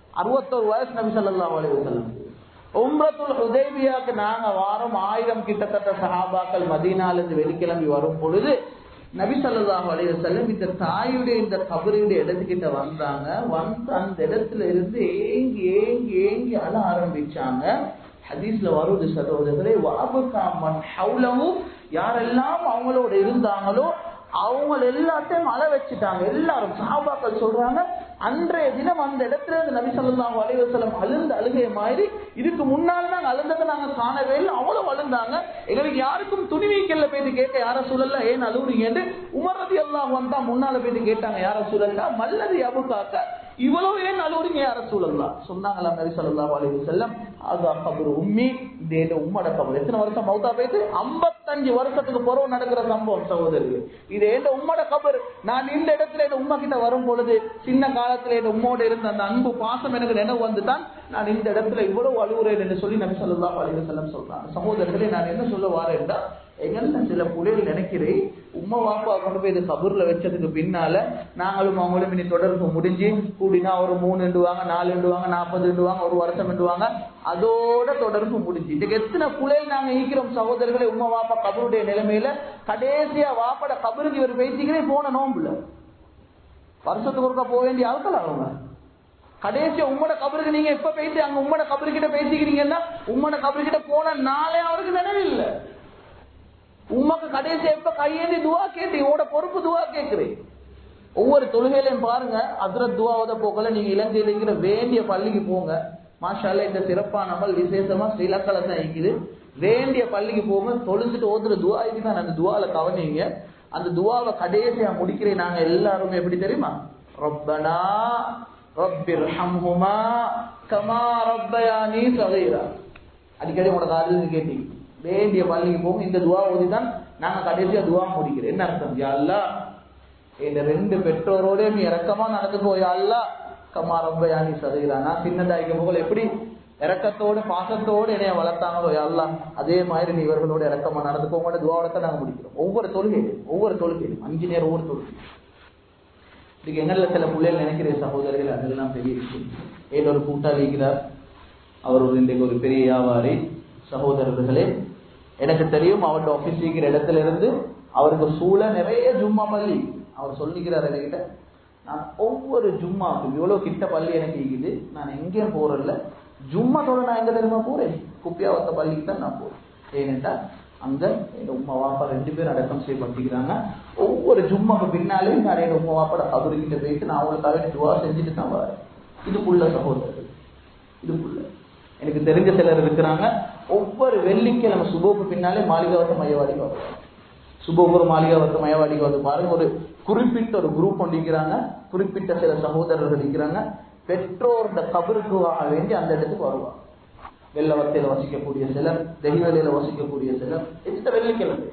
61 வயசு நபி ஸல்லல்லாஹு அலைஹி வஸல்லம். உம்ரத்துல் ஹுதைபியாக்கு நாங்க வாரம் 1000 கிட்டத்தட்ட சஹாபாக்கள் மதீனால இருந்து வெளிக்கிளம்பி வரும் பொழுது நபி ஸல்லல்லாஹு அலைஹி வஸல்லம் இந்த தாயுடைய இந்த கபருடைய இடத்துக்கிட்ட வந்தாங்க. வந்து அந்த இடத்துல இருந்து ஏங்கி ஏங்கி ஏங்கி அழ ஆரம்பிச்சாங்க. ஹதீஸ்ல வருது சகோதரர்களே, வஅபகா மன் ஹவுலஹு, யாரெல்லாம் அவங்களோட இருந்தாங்களோ அவங்க எல்லாத்தையும் அழ வச்சுட்டாங்க. எல்லாரும் சஹாபாக்கள் சொல்றாங்க, அன்றைய தினம் அந்த இடத்துல இருந்து நபி ஸல்லல்லாஹு அலைஹி வஸல்லம் அழுந்த அழுகைய மாதிரி இதுக்கு முன்னால் நாங்க அழுந்ததை நாங்க காணவே இல்லை. அவ்வளவு அழுந்தாங்க. எங்களுக்கு யாருக்கும் துணிவிக்கல்ல போயிட்டு கேட்க, யார சூழல்ல ஏன் அழுவுறீங்கன்னு உமர் ரலியல்லாஹு அன்ஹு தான் முன்னால போயிட்டு கேட்டாங்க, யார சூழல்ல மல்லது யபுகாக்க, இவ்வளவு ஏன் அழுவுறீங்க யார சூழல்லா? சொன்னாங்களா நபி ஸல்லல்லாஹு அலைஹி வஸல்லம், அதா கபரு உம்மி, இந்த உம்மோட கபர். எத்தனை வருஷம் மௌத்தா போயிட்டு 55 வருஷத்துக்கு பிறகு நடக்கிற சம்பவம் சகோதரர்கள். இது எந்த உம்மோட கபர். நான் இந்த இடத்துல என் உம்மா கிட்ட வரும் பொழுது சின்ன காலத்துல என் உம்மோட இருந்த அந்த அன்பு பாசம் எனக்கு நினைவு வந்துதான் நான் இந்த இடத்துல இவ்வளவு அழுகுறேன் என்று சொல்லி நபி ஸல்லல்லாஹு அலைஹி வஸல்லம் சொல்றாங்க. சகோதரர்களே, நான் என்ன சொல்ல வாரேன்டா, எங்கள்ல சில புள்ளைகள் நினைக்கிறேன் உம்மா வாப்பா கொண்டு போய் இது கபூர்ல வச்சதுக்கு பின்னால நாங்களும் அவங்களும் இனி தொடர்பு முடிஞ்சு கூடினா ஒரு 3 எண்டுவாங்க, 4 எண்டுவாங்க, 40 எண்டுவாங்க, ஒரு வருஷம் எண்டுவாங்க, அதோட தொடர்பு முடிஞ்சு. இதுக்கு எத்தனை புள்ளைகள் நாங்க ஈக்கிறோம் சகோதரர்களை. உம்மா வாப்பா கபருடைய நிலைமையில கடைசியா வாப்பாட கபருக்கு இவர் பேசிக்கிறேன் போன நோம்புல வருஷத்துக்கு ஒருக்கா போக வேண்டிய ஆட்கள் அவங்க. கடைசியா உம்மோட கபருக்கு நீங்க எப்ப பேசி அங்க உம்மோட கபருக்கிட்ட பேசிக்கிறீங்கன்னா உம்மோட கபருக்கிட்ட போன நாளே அவருக்கு நினைவில்லை. உம்மக்கு கடைசி எப்ப கையேந்தி துவா கேட்டு இவோட பொறுப்பு துவா கேட்கிறேன். ஒவ்வொரு தொழுகையிலையும் பாருங்க, ஹஸ்ரத் துவாவத போக்கல நீங்க இலங்கையில இருக்கிற வேண்டிய பள்ளிக்கு போங்க. மாஷாஅல்லாஹ் இந்த சிறப்பான அமல் விசேஷமா ஸ்ரீலங்கால தான் இருக்குது. வேண்டிய பள்ளிக்கு போங்க, தொழுந்துட்டு ஓதுற துவா இதுதான். அந்த துவால கவனிங்க. அந்த துவாவை கடைசியா முடிக்கிறேன் நாங்க எல்லாருமே எப்படி தெரியுமா, ரப்பனா ரப்பிர்ஹம்ஹுமா கமா ரப்பயானி ஸகீரா. அடிக்கடி உங்களோட காதுல கேட்டீங்க. வேண்டிய பள்ளிக்கு போகும், இந்த துவா ஓதிதான் நாங்க கடைசியா துவா முடிக்கிறோம். என்ன அர்த்தம்? யா அல்லாஹ், இந்த 2 பெற்றோரோட நீ இரக்கமா நடந்துக்கோ. யா அல்லாஹ் கமா ரப்பயானி ஸகீரா. நான் சின்னதாய்க்க போகல எப்படி இரக்கத்தோடு பாசத்தோடு என்னைய வளர்த்தாங்களோ யா அல்லாஹ், அதே மாதிரி நீ இவர்களோட இரக்கமா நடந்துக்கோங்க. துவாவோட நாங்க முடிக்கிறோம். ஒவ்வொரு தொழுகையிலும் 5 நேரம் ஒவ்வொரு தொழுகை. இதுக்கு எங்கள்ல சில பிள்ளைகள் நினைக்கிற சகோதரர்கள் அதெல்லாம் பெரிய விஷயம். ஏதோ ஒரு கூட்டாளி இருக்கிறார், அவர் இன்றைக்கு ஒரு பெரிய வியாபாரி. சகோதரர்களே, எனக்கு தெரியும் அவருடைய ஆபீஸ் இருக்கிற இடத்துல இருந்து அவருக்கு சூழ நிறைய ஜும்மா பள்ளி. அவர் சொல்லிக்கிறார் என்கிட்ட, நான் ஒவ்வொரு ஜும்மாவுக்கும் இவ்வளவு கிட்ட பள்ளி எனக்கு இருக்குது, நான் எங்கேயும் போறதில்ல. ஜும்மா தொட நான் எங்க தெரியுமா போறேன், குப்பியாவத்த பள்ளிக்கு தான் நான் போறேன். ஏனென்றா அங்க எங்க உமா வாப்பா 2 பேரும் அடக்கம் செய்யப்பட்டிருக்கிறாங்க. ஒவ்வொரு ஜும்மாக்கு பின்னாலேயும் நான் எங்க உமா வாப்பாட கபருக்கிட்ட போயிட்டு நான் அவங்களுக்காக துவா செஞ்சுட்டு தான் வரேன். இதுக்குள்ள சகோதரர்கள், இதுக்குள்ள எனக்கு தெரிஞ்ச சிலர் இருக்கிறாங்க. ஒவ்வொரு வெள்ளிக்கிழமை சுபோக்கு பின்னாலே மாளிகாவத்த மையவாடிக்கு வருவாங்க. சுபோபுர மாளிகாவத்த மையவாடிக்கு வந்து பாருங்க, ஒரு குறிப்பிட்ட ஒரு குரூப் ஒன்று இருக்கிறாங்க, குறிப்பிட்ட சில சகோதரர்கள் இருக்கிறாங்க. பெற்றோருடைய கபருக்கு வேண்டி அந்த இடத்துக்கு வருவாங்க. வெள்ளவத்தையில வசிக்கக்கூடிய சிலர், தெஹிவலையில வசிக்கக்கூடிய சிலர், எந்த வெள்ளிக்கிழமை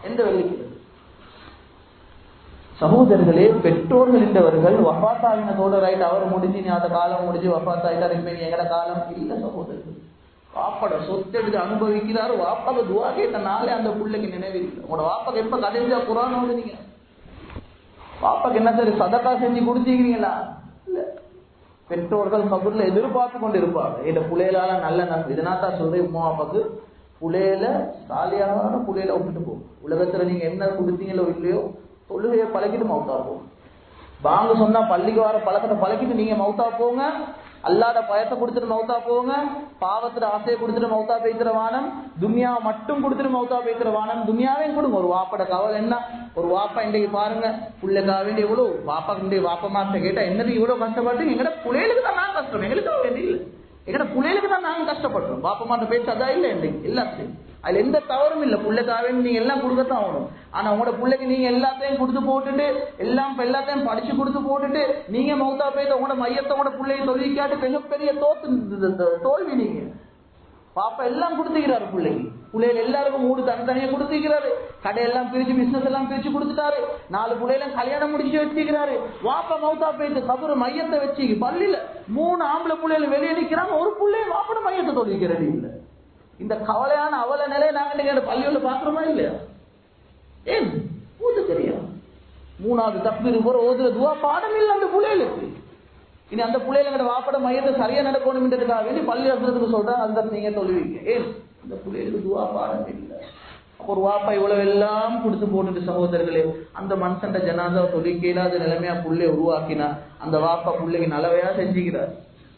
சகோதரர்களே, பெற்றோர்கள் என்றவர்கள் வஃபாத்தாயினதோட ரைட் அவர் முடிஞ்சு நீ அந்த காலம் முடிஞ்சு வஃபாத்தாயிட்டார், இப்ப எங்கட காலம் இல்ல. சகோதரர்கள் வாப்பட சொத்து எடுத்து அனுபவிக்கிறாரு, வாப்பாக்கு துவா கேட்ட நாளே அந்த பிள்ளைக்கு நினைவில்லை. உங்களோட வாப்பாக்கு எப்ப கதைஞ்சா குரான் ஓடுனீங்க? வாப்பாக்கு என்ன சரி சதக்கா செஞ்சு கொடுத்தீங்களா? இல்ல. பெற்றோர்கள் கபூர்ல எதிர்பார்த்து கொண்டு இருப்பாங்க, இந்த புள்ளையிலால நல்ல நன்மை. இதனால தான் சொல்றேன், உமா அப்பாக்கு புள்ளையில சாலியான புள்ளையில விட்டுட்டு போகும். உலகத்துல நீங்க என்ன கொடுத்தீங்களோ இல்லையோ தொழுகையை பழக்கிட்டு மௌத்தா போகும். பாங்க சொன்னா பள்ளிக்கு வர பழக்கத்தை பழக்கிட்டு நீங்க மௌத்தா போங்க. அல்லாத பயத்தை கொடுத்துட்டு மௌத்தா போங்க. பாவத்துல ஆசையை கொடுத்துட்டு மௌத்தா பேசுற வானம், துன்யாவை மட்டும் கொடுத்துட்டு மௌத்தா பேசுற வானம். துன்யாவையும் கொடுங்க. ஒரு வாப்பட கவலை என்ன? ஒரு வாப்பா இன்றைக்கு பாருங்க, புள்ளைக்காக வேண்டி எவ்வளவு வாப்பா வாப்பமாட்ட கேட்டா என்னது இவ்வளவு கஷ்டப்பட்டு, எங்கட புள்ளைகளுக்கு தான் நாங்க கஷ்டம், எங்களுக்கு வேண்டி இல்லை, எங்கட புள்ளைகளுக்கு தான் நாங்க கஷ்டப்படுறோம். வாப்பமாட்ட பேச அதான் இல்லை இன்றைக்கு எல்லாத்தையும். அதுல எந்த தவறும் இல்லை. புள்ளைக்காக நீங்க எல்லாம் கொடுக்கத்தான் ஆகணும். ஆனா உங்களோட பிள்ளைக்கு நீங்க எல்லாத்தையும் கொடுத்து போட்டுட்டு எல்லாத்தையும் படிச்சு கொடுத்து போட்டுட்டு நீங்க மௌத்தா போய் உங்களோட மையத்தை உங்களோட பிள்ளையை தொழிற்காட்டு மிகப்பெரிய தோல்வி. நீங்க பாப்பா எல்லாம் கொடுத்துக்கிறாரு பிள்ளைக்கு. பிள்ளைகள் எல்லாருக்கும் 3 தனித்தனியா கொடுத்துக்கிறாரு. கடையெல்லாம் பிரிச்சு பிசினஸ் எல்லாம் பிரிச்சு கொடுத்துட்டாரு. 4 பிள்ளைகளும் கல்யாணம் முடிச்சு வச்சுக்கிறாரு. வாப்பா மௌத்தா போயிட்டு கபரு மையத்தை வச்சு பள்ளியில 3 ஆம்பளை பிள்ளைகள் வெளியே நிக்கிறாங்க. ஒரு பிள்ளைய வாப்பட மையத்தை தொழிக்கிறது இல்லை. இந்த கவலையான அவல நிலையை நாங்க பள்ளியோட பாக்குறோமா இல்லையா? ஏன் ஊது தெரியும். 3வது தக்பீர் போற ஓதுற துவா பாடம் இல்லை அந்த பிள்ளைகளுக்கு. இனி அந்த பிள்ளைகளோட வாப்பட மையத்தை சரியா நடக்கணும்ன்றதுக்காக வேண்டி பள்ளி வசனத்துக்கு சொல்றேன், அந்த நீங்க சொல்லுவீங்க. ஏன் அந்த பிள்ளைகளுக்கு துவா பாடம் இல்லை. ஒரு வாப்பா இவ்வளவு எல்லாம் கொடுத்து போட்டுட்டு சகோதரர்களே, அந்த மனுஷன் ஜனாதா தொழில் இல்லாத நிலைமையா புள்ளைய உருவாக்கினா அந்த வாப்பா பிள்ளைக்கு நல்லவையா செஞ்சுக்கிறார்.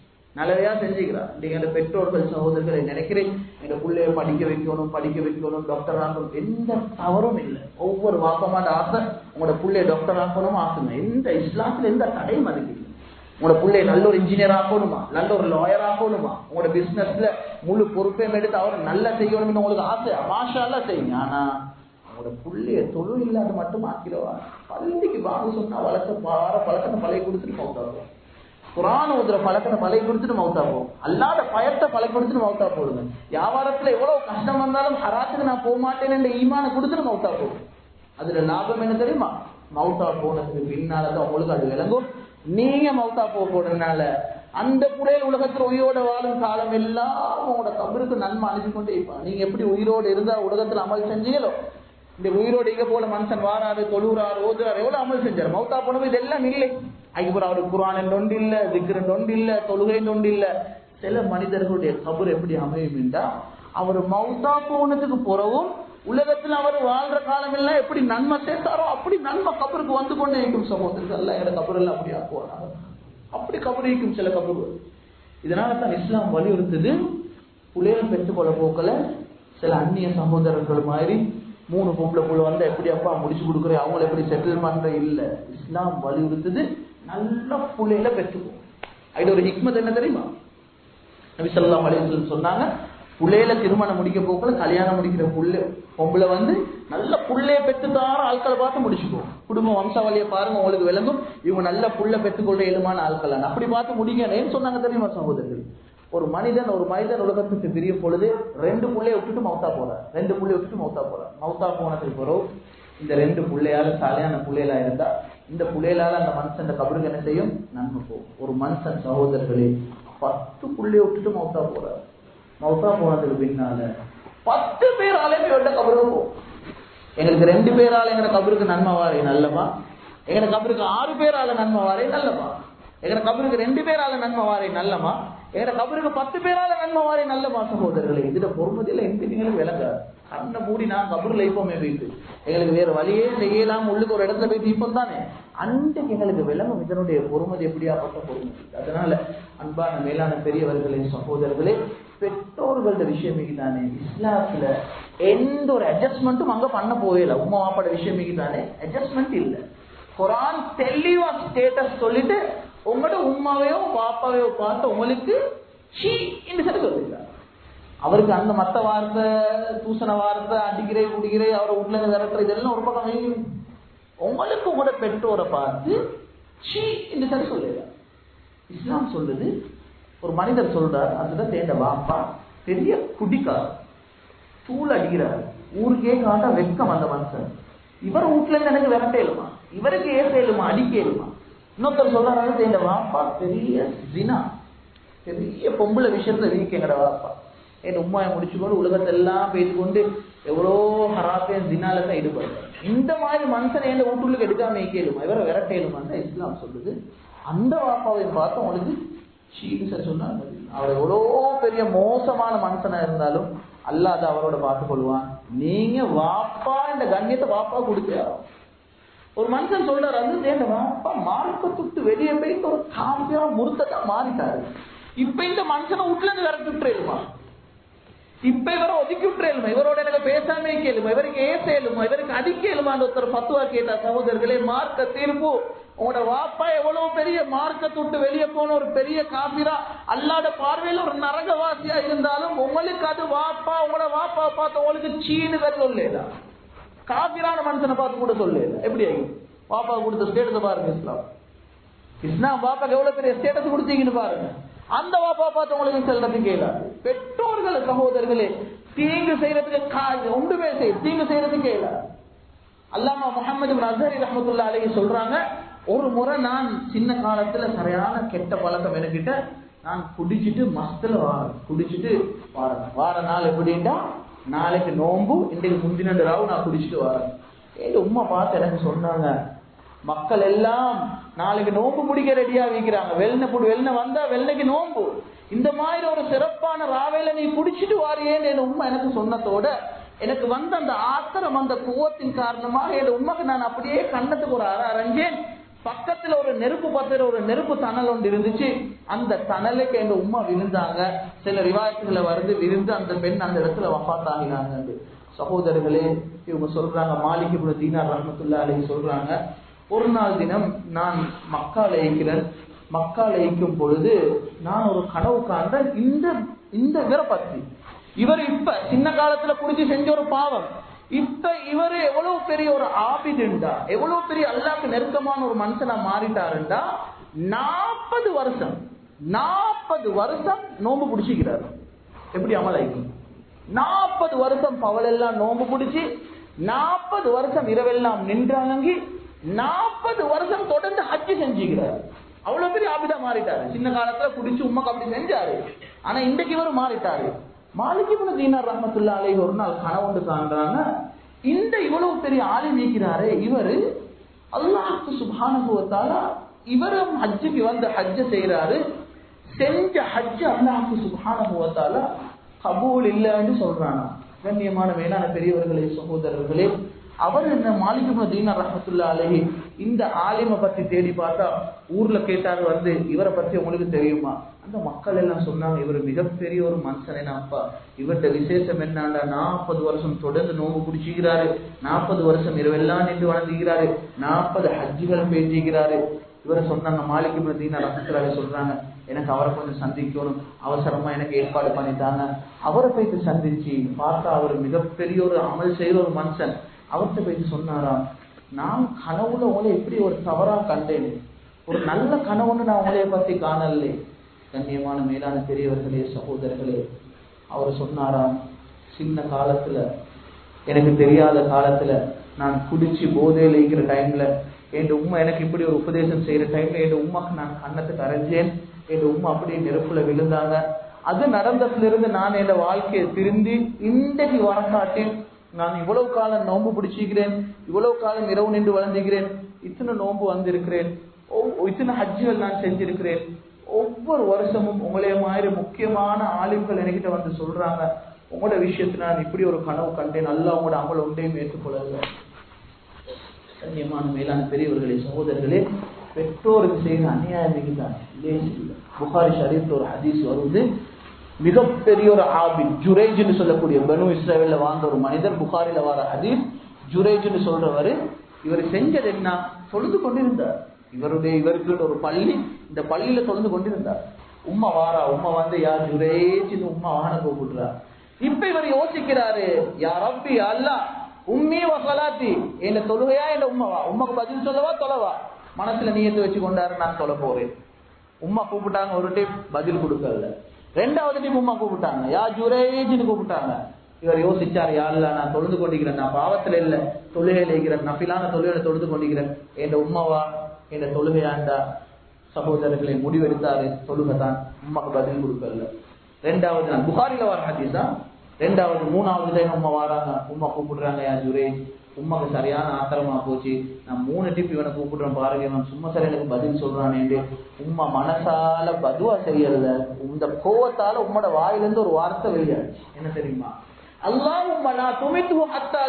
நீங்க அந்த பெற்றோர்கள் சகோதரர்களை நினைக்கிறேன், எங்க பிள்ளைய படிக்க வைக்கணும், டாக்டர் ஆகணும், எந்த தவறும் இல்லை. ஒவ்வொரு வாப்பமான ஆசை உங்களோட பிள்ளைய டாக்டர் ஆகணும் ஆசைங்க. எந்த இஸ்லாத்துல எந்த தடையும் அதுக்கு இல்லை. உங்களோட பிள்ளைய நல்ல ஒரு இன்ஜினியர் ஆகணுமா, நல்ல ஒரு லாயர் ஆகணுமா, உங்களோட பிசினஸ்ல முழு பொறுப்பையும் எடுத்து அவர் நல்லா செய்யணும்னு உங்களுக்கு ஆசை, மாஷால்லா செய்யுங்க. ஆனா உங்களோட பிள்ளைய தொழில் இல்லாத மட்டும் ஆக்கிடுவா. பள்ளிக்கு வாங்க சொன்னா பழக்கத்தை பழைய கொடுத்துட்டு மௌத்தாகும். குரான் ஓதுற பழக்கத்தை பழைய கொடுத்துட்டு மௌத்தா போகும். அல்லாத பயத்தை பழைய கொடுத்துட்டு மௌத்தா போடுங்க. வியாபாரத்துல எவ்வளவு கஷ்டம் வந்தாலும் ஹராத்துக்கு நான் போக மாட்டேன்னு ஈமான கொடுத்துட்டு மௌத்தா போகும். அதுல லாபம் என்ன தெரியுமா? மௌத்தா போனதுக்கு பின்னாலதான் உங்களுக்கு அது விளங்கும். நீங்க மௌத்தா போறதுனால அந்த புலைய உலகத்துல உயிரோட வாழும் காலம் எல்லாம் உங்களோட கபருக்கு நன்மை அனுப்பி கொண்டே இருப்பாங்க. நீங்க எப்படி உயிரோடு இருந்தா உலகத்துல அமல் செஞ்சீங்களோ, இந்த உயிரோடு இங்க போல மனுஷன் வாராரு, தொழுறாரு, ஓதுறாரு, எவ்வளவு அமல் செஞ்சாரு. மௌத்தா போனது இதெல்லாம் இல்லை. அதுக்கப்புறம் அவருக்கு குர்ஆன் ஒன்று இல்ல, திக்ர் ஒன்று இல்ல, தொழுகை ஒன்று இல்ல. சில மனிதர்களுடைய கபர் எப்படி அமையும் என்றா, அவர் மௌத்தா போனதுக்கு பிறகும் உலகத்தில் அவர் வாழ்ற காலம் எல்லாம் எப்படி நன்மை சேர்த்தாரோ அப்படி நன்மை கபருக்கு வந்து கொண்டே இருக்கும். சமூகத்தில் எல்லாம் எங்க கபர் எல்லாம் அப்படி ஆக்குவாங்க. அப்படி கபர் இருக்கும் சில கபர். இதனால தான் இஸ்லாம் வலியுறுத்துது, புள்ளைகள் பெற்றுக்கொள்ள போக்கல சில அந்நிய சகோதரர்கள் மாதிரி 3 பொம்பளை புள்ள வந்தா எப்படி அப்பா முடிச்சு கொடுக்குறேன், அவங்களை எப்படி செட்டில் பண்ற இல்ல. இஸ்லாம் வலியுறுத்துது நல்ல புள்ளையில பெற்றுக்கோ. அது ஒரு ஹிக்மத் என்ன தெரியுமா? நபி ஸல்லல்லாஹு அலைஹி வஸல்லம் சொன்னாங்க, புள்ளையில திருமணம் முடிக்க போக்கல கல்யாணம் முடிக்கிற பொம்பளை வந்து நல்ல புள்ளைய பெற்றுத்தார ஆட்களை பார்த்து முடிச்சுக்கோ. குடும்ப வம்சாவளியை பாருங்க, உங்களுக்கு விளங்கும் இவங்க நல்ல புள்ள பெற்றுக்கொள்ள இயலுமான ஆட்கள் அப்படி பார்த்து முடிக்க. ஏன்னு சொன்னாங்க தெரியுமா சகோதரர்கள்? ஒரு மனிதன் உலகத்துக்கு பிரிய பொழுது 2 புள்ளைய விட்டுட்டு மௌத்தா போறார். மௌத்தா போனதுக்கு பிறகு இந்த 2 புள்ளையால சாலையான புள்ளைகளா இருந்தா இந்த புள்ளைகளால அந்த மனுஷன் கபருக்கு என்ன செய்யும்? நன்மை போகும். ஒரு மனுஷன் சகோதரர்களே 10 புள்ளைய விட்டுட்டு மௌத்தா போறார். மௌத்தா போனதுக்கு பின்னால 10 பேராலையுமே விட்ட கபருக்கு போகும். எங்களுக்கு 2 பேரால எங்க கபருக்கு நன்மை வாரே நல்லமா, எங்க கபருக்கு 6 பேரால நன்மை வாரே நல்லமா, எங்க கபருக்கு 2 பேரால நன்மை வாரே நல்லமா, எங்க கபருக்கு 10 பேரால நன்மை வாரே நல்லமா. சகோதரர்களே, இதுல பொறுமதியில எங்களுக்கு விளங்க கண்ணை மூடி நான் கபூர்ல இப்போமே போயிட்டு எங்களுக்கு வேற வழியே செய்யலாம் உள்ளுக்கு ஒரு இடத்துல போயிட்டு இப்போ தானே அன்றைக்கு எங்களுக்கு விளங்கும் இதனுடைய பொறுமதி எப்படியாப்பட்ட பொறுமதி. அதனால அன்பான மேலான பெரியவர்களே சகோதரர்களே, பெற்றோர்களோட விஷயம் தானே இஸ்லாத்துல எந்த ஒரு அட்ஜஸ்ட்மெண்ட்டும் அங்க பண்ண போயில. உமா வாப்பாட விஷயம் தானே அட்ஜஸ்ட்மெண்ட் இல்ல. குர்ஆன் தெளிவா ஸ்டேட்டஸ் சொல்லிட்டு உங்களோட உமாவையோ பாப்பாவையோ பார்த்து உங்களுக்கு ஷீ என்று சொல்லிருக்காரு. அவருக்கு அந்த மத்த வார்த்தை, தூசண வார்த்தை, அடிக்கிறே குடிக்கிறே, அவரை உள்ள விரட்டுற இதெல்லாம் ஒரு பக்கம். உங்களுக்கு உங்களோட பெற்றோரை பார்த்து ஷீ என்று சொல்லிடுறாரு. இஸ்லாம் சொல்லுது, ஒரு மனிதர் சொல்றார், அதுல சேர்ந்த வாப்பா பெரிய குடிக்கார், தூள் அடிக்கிறார், ஊருக்கே காட்ட வெக்கம் அந்த மனுஷன். இவர் வீட்டுல இருந்து எனக்கு விரட்டேலுமா, இவருக்கு ஏசேலுமா, அடிக்கேலுமா. இன்னொருத்தர் சொல்றாரு, சேர்ந்த வாப்பா பெரிய ஜினா, பெரிய பொம்பளை விஷயத்துல வீக்கங்கட வாப்பா, என் உண்மையை முடிச்சுக்கொண்டு உலகத்தெல்லாம் பேசிக்கொண்டு எவ்வளோ ஹராத்தையும் ஜினால தான் ஈடுபடுறார். இந்த மாதிரி மனுஷனை என் வீட்டுக்கு எடுக்காம கேளுமா, இவரை விரட்டேலுமான்னு இஸ்லாம் சொல்லுது. அந்த வாப்பாவை பார்த்து உங்களுக்கு சீரியஸா சொன்னாங்க, அவர் எவ்வளோ பெரிய மோசமான மனுஷனா இருந்தாலும் அல்லாஹ் அவரோட பார்த்துக் கொள்வான். நீங்க வாப்பா இந்த கண்ணியத்தை வாப்பா கொடுக்கிறாரோ. ஒரு மனுஷன் சொல்றாரு, அது வாப்பா மார்க்கத்துக்கு வெளியே போயிட்டு ஒரு காம்பியா முறுத்தா மாறிட்டாரு. இப்ப இந்த மனுஷனை வீட்டுல இருந்து விரட்டி விட்டுருமா, இப்ப இவரை ஒதுக்கி விட்டுருமா, இவரோட எனக்கு பேசாமே கேளுமா, இவருக்கு ஏசேலுமா, இவருக்கு அடிக்கலுமான்னு ஒருத்தர் பத்துவா கேட்டா, சகோதரர்களே மார்க்க தீர்ப்பு. உங்களோட வாப்பா எவ்வளவு பெரிய மார்க்கத்தை விட்டு வெளியே போன ஒரு பெரிய காபிரா, அல்லாத பார்வையில் ஒரு நரகவாசியா இருந்தாலும் உங்களுக்கு அது வாப்பா, உங்களோட வாப்பா பார்த்து உங்களுக்கு சீனு பேர் சொல்லல, காபிரான மனுஷனை பார்த்து கூட சொல்லல. எப்படி ஆகும்? வாப்பா கொடுத்த ஸ்டேட்டஸ் பாருங்க. இஸ்லாம் வாப்பாக்கு எவ்வளவு பெரிய ஸ்டேட்டஸ் கொடுத்தீங்கன்னு பாருங்க. அந்த வாப்பா பார்த்து உங்களுக்கு செல்றது கேளாது. பெற்றோர்கள் சகோதரர்களே தீங்கு செய்யறதுக்கு ஒன்றுமே தீங்கு செய்யறதுக்கு கேளாது. அல்லாமா முஹம்மது இப்னு அஸ்ஹரி ரஹ்மத்துல்லாஹி அலைஹி சொல்றாங்க, ஒரு முறை நான் சின்ன காலத்துல சரியான கெட்ட பழக்கம் எனக்கிட்ட, நான் குடிச்சிட்டு மஸ்துல குடிச்சிட்டு வார நாள் எப்படின்னா, நாளைக்கு நோம்பு, இன்றைக்கு முந்தின ராவு நான் குடிச்சிட்டு வரேன். என் உம்மா பார்த்து எனக்கு சொன்னாங்க, மக்கள் எல்லாம் நாளைக்கு நோம்பு முடிக்க ரெடியா வைக்கிறாங்க, வெள்ளை வந்தா வெள்ளைக்கு நோம்பு, இந்த மாதிரி ஒரு சிறப்பான ராவையில நீ குடிச்சிட்டு வாரியேன்னு என் உம்மா எனக்கு சொன்னதோட எனக்கு வந்த அந்த ஆத்திரம், அந்த கோவத்தின் காரணமாக என் உண்மைக்கு நான் அப்படியே கண்ணத்துக்கு ஒரு அரைஞ்சேன். பக்கத்துல ஒரு நெருப்பு பத்திர ஒரு நெருப்பு தணல் ஒன்று இருந்துச்சு, அந்த தணலுக்கு எங்க உம்மா விழுந்தாங்க. சில ரிவாயத்துகளை வருது, விழுந்து அந்த பெண் அந்த இடத்துல வஃபாத் ஆகினாங்க. சகோதரர்களே இவங்க சொல்றாங்க, மாலிக் இப்னு தீனார் ரஹ்மத்துல்லாஹி அலைஹி சொல்றாங்க, ஒரு நாள் தினம் நான் மக்கால இருக்கிறேன். மக்கால இருக்கும் பொழுது நான் ஒரு கனவு காண்றேன். இந்த இவரை பத்தி, இவர் இப்ப சின்ன காலத்துல குடிச்சு செஞ்ச ஒரு பாவம், இப்ப இவரு எவ்வளவு பெரிய ஒரு ஆபிதுண்டா, எவ்வளவு பெரிய அல்லாஹ்க்கு நெருக்கமான ஒரு மனுஷனா மாறிட்டாருண்டா, 40 வருஷம் நோம்பு பிடிச்சிக்கிறாரு. எப்படி அமலாய்க்கும்? 40 வருஷம் பவலெல்லாம் நோம்பு பிடிச்சி, 40 வருஷம் இரவெல்லாம் நின்றாங்கி, 40 வருஷம் தொடர்ந்து ஹஜ்ஜி செஞ்சுக்கிறாரு. அவ்வளவு பெரிய ஆபிதா மாறிட்டாரு. சின்ன காலத்துல குடிச்சு உம்மாக்கு அப்படி செஞ்சாரு, ஆனா இன்றைக்கு இவர் மாறிட்டாரு. மாலிக் இப்னு தீனார் ரஹ்மத்துல்லாஹி அலைஹி ஒரு நாள் கனவு காண்றாங்க, இந்த இவ்வளவு பெரிய ஆலிம் இருக்கிறாரு, இவரு அல்லாஹ்வுக்கு சுப்ஹானஹு வ தஆலா இவரும் ஹஜ்ஜுக்கு வந்து ஹஜ்ஜ செய்யறாரு. செஞ்ச ஹஜ்ஜ அல்லாஹ்வுக்கு சுப்ஹானஹு வ தஆலா கபூல் இல்லைன்னு சொல்றாங்க. கண்ணியமான மேலான பெரியவர்களே சகோதரர்களே, அவர் என்ன மாலிக் இப்னு தீனார் ரஹ்மத்துல்லாஹி அலைஹி இந்த ஆலிமை பத்தி தேடி பார்த்தா ஊர்ல கேட்டாரு, வந்து இவரை பத்தி உங்களுக்கு தெரியுமா? அந்த மக்கள் எல்லாம் சொன்னாங்க, இவர் மிகப்பெரிய ஒரு மனுஷன், அப்பா இவருடைய விசேஷம் என்னன்னா 40 வருஷம் தொடர்ந்து நோம்பு குடிச்சுக்கிறாரு, 40 வருஷம் இரவெல்லாம் நின்று வளர்ந்துக்கிறாரு, 40 ஹஜ்ஜுகள் பேசிக்கிறாரு. இவரை சொன்னாங்க, மாலிக் இப்னு தீனார் ரஹ்மத்துல்லாஹி அலைஹி சொல்றாங்க, எனக்கு அவரை கொஞ்சம் சந்திக்கணும், அவசரமா எனக்கு ஏற்பாடு பண்ணிட்டாங்க. அவரை போயிட்டு சந்திச்சு பார்த்தா அவர் மிகப்பெரிய ஒரு அமல் செய்யற ஒரு மனுஷன். அவர்கிட்ட போயிட்டு சொன்னாராம், நான் கனவுல உங்களை எப்படி ஒரு தவறா கண்டேன், ஒரு நல்ல கனவுன்னு நான் உங்களைய பத்தி காணலே. கண்ணியமான மேலான பெரியவர்களே சகோதரர்களே, அவர் சொன்னாராம், சின்ன காலத்துல எனக்கு தெரியாத காலத்துல நான் குடிச்சு போதையில இருக்கிற டைம்ல என் உம்மா எனக்கு இப்படி ஒரு உபதேசம் செய்யற டைம்ல என் உம்மாக்கு நான் கண்ணத்துக்கு அரைஞ்சேன். என் உம்மா அப்படியே நெருப்புல விழுந்தாங்க. அது நடந்ததுல இருந்து நான் என் வாழ்க்கையை திருந்தி இன்றைக்கு வரக்காட்டேன். நான் இவ்வளவு காலம் நோன்பு பிடிச்சிக்கிறேன், இவ்வளவு காலம் இரவு நின்று வளர்ந்துக்கிறேன், இத்தனை நோன்பு வந்திருக்கிறேன், இத்தனை ஹஜ்ஜுகள் நான் செஞ்சிருக்கிறேன். ஒவ்வொரு வருஷமும் உங்களே மாதிரி முக்கியமான ஆலிம்கள் என்கிட்ட வந்து சொல்றாங்க, உங்களோட விஷயத்துல நான் இப்படி ஒரு கனவு கண்டேன், நல்லா உங்களோட அமல் ஒன்றையும் ஏற்றுக்கொள்ளல. கண்ணியமான மேலான பெரியவர்களே சகோதரர்களே, பெற்றோருக்கு செய்த அநியாயம் தான். புகாரி ஷரீஃப்ல ஒரு ஹதீஸ் வருது, மிகப்பெரிய ஒரு ஆபித் ஜுரேஜ்னு சொல்லக்கூடிய பனு இஸ்ரவேல்ல வாழ்ந்த ஒரு மனிதர், புகாரில வர ஹதீஸ். ஜுரேஜ்னு சொல்றவரு, இவர் செஞ்சது என்ன? தொழுது கொண்டிருந்தார். இவருக்கு ஒரு பள்ளி, இந்த பள்ளியில தொழுது கொண்டிருந்தார். உம்மா வாரா, உம்மா வந்து யார் ஜுரேஜ்னு உம்மா வான கூப்பிடுறா. இப்ப இவர் யோசிக்கிறாரு, யா ரப்பி அல்லாஹ் உம்மி வ ஸலாத்தி, என்ன தொழுகையா என்ன உம்மாவா? உம்மாக்கு பதில் சொல்லவா தொலைவா? மனசுல நியத்து வச்சு கொண்டாரு, நான் தொலை போறேன். உம்மா கூப்பிட்டாங்க, ஒரு டைம் பதில் கொடுக்கல. ரெண்டாவது டைம் உம்மா கூப்பிட்டாங்க, யா ஜுரேஜ்னு கூப்பிட்டாங்க. இவர் யோசிச்சார், யா அல்லாஹ் நான் தொழுது கொண்டிருக்கிறேன், நான் பாவத்துல இல்ல, தொழுகையில இருக்கிறேன், நஃபிலான தொழுகையில தொழுது கொண்டிருக்கிறேன், என் உம்மாவா என் தொழுகையாண்டா? சகோதரர்களை முடிவெடுத்தாரு, தொழுகைதான். உம்மாக்கு பதில் கொடுக்கல. ரெண்டாவது நாள் புகாரில வர ஹதீஸா, ரெண்டாவது மூணாவது டைம் உம்மா வராங்க, உம்மா கூப்பிடுறாங்க, யா ஜுரேஜ். உம்மாக்கு சரியான ஆத்திரமா போச்சு, நான் 3 டிப் இவனை கூப்பிடுறேன் பாருங்க, இவன் சும்மா சரி எனக்கு பதில் சொல்றானே. உம்மா மனசால பதுவா செய்யறத, இந்த கோவத்தால உம்மோட வாயிலிருந்து ஒரு வார்த்தை வெளியாச்சு. என்ன தெரியுமா? அல்லாஹும்ம லா துமித்ஹு ஹத்தா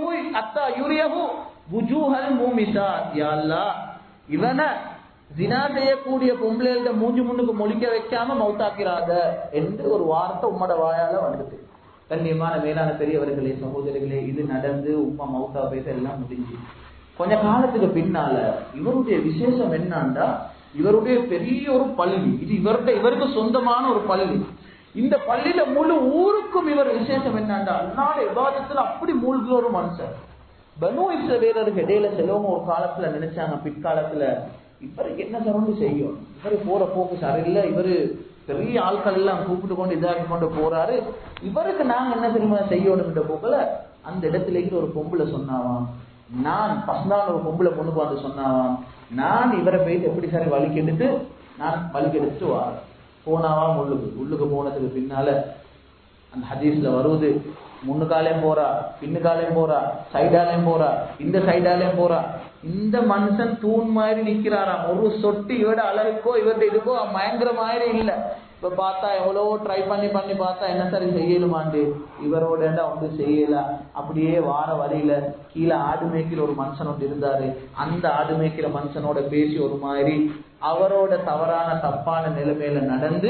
யுரியஹு வுஜூஹல் மூமிஸாத். யா அல்லாஹ், இவனை ஜினா செய்யக்கூடிய பொம்பளைகள மூஞ்சி முன்னுக்கு மொழிக்க வைக்காம மௌத்தாக்கிறாத என்று ஒரு வார்த்தை உம்மோட வாயால வந்துட்டு. கண்ணியமான மேலான பெரியவர்களே, சகோதரிகளே, இது நடந்து உம்மா மௌத்தா போயிட்டு எல்லாம் முடிஞ்சு கொஞ்ச காலத்துக்கு பின்னால இவருடைய விசேஷம் என்னன்னா, இவருடைய பெரிய ஒரு பள்ளி, இது இவருக்கு சொந்தமான ஒரு பள்ளி. இந்த பள்ளியில முழு ஊருக்கும் இவர் விசேஷம் என்னன்னா, அல்லாஹ்வுடைய இபாதத்துல அப்படி மூழ்கிற ஒரு மனுஷன். பனு இஸ்ரவேலருக்கு இடையில செலவங்க ஒரு காலத்துல நினைச்சாங்க, பிற்காலத்துல இவருக்கு என்ன சரண்டு செய்யும், இவரு போற போக்கு சரியில்லை, இவரு பெரிய ஆட்கள் எல்லாம் கூப்பிட்டு கொண்டு இதாக்கி கொண்டு போறாரு, இவருக்கு நாங்க என்ன தெரியுமா செய்யணும்ன்ற போக்குல அந்த இடத்துல ஒரு பொம்பளை சொன்னாவாம், நான் பசந்தான ஒரு பொம்பளை பொண்ணுக்கு வந்து சொன்னாவாம், நான் இவரை போயிட்டு எப்படி சரி வழி கெடுத்து நான் வழி கெடுத்துட்டு வாரேன். போனாவாம் உள்ளுக்கு போனதுக்கு பின்னால அந்த ஹதீஸ்ல வருவது, முன்னுக்காலையும் போறா, பின்னுக்காலையும் போறா, சைடாலையும் போறா, இந்த சைடாலையும் போறா. இந்த மனுஷன் தூண் மாதிரி நிக்கிறாராம். ஒரு சொட்டு இவட அழகுக்கோ இவர்கிட்ட இதுக்கோ பயங்கர மாதிரி இல்ல. இப்ப பார்த்தா எவ்வளவோ ட்ரை பண்ணி பார்த்தா என்ன சரி செய்யலுமாண்டு இவரோட ஒன்று செய்யல. அப்படியே வார வழியில கீழே ஆடு மேய்க்கிற ஒரு மனுஷன் ஒன்று இருந்தாரு. அந்த ஆடு மேய்க்கிற மனுஷனோட பேசி ஒரு மாதிரி அவரோட தவறான தப்பான நிலைமையில நடந்து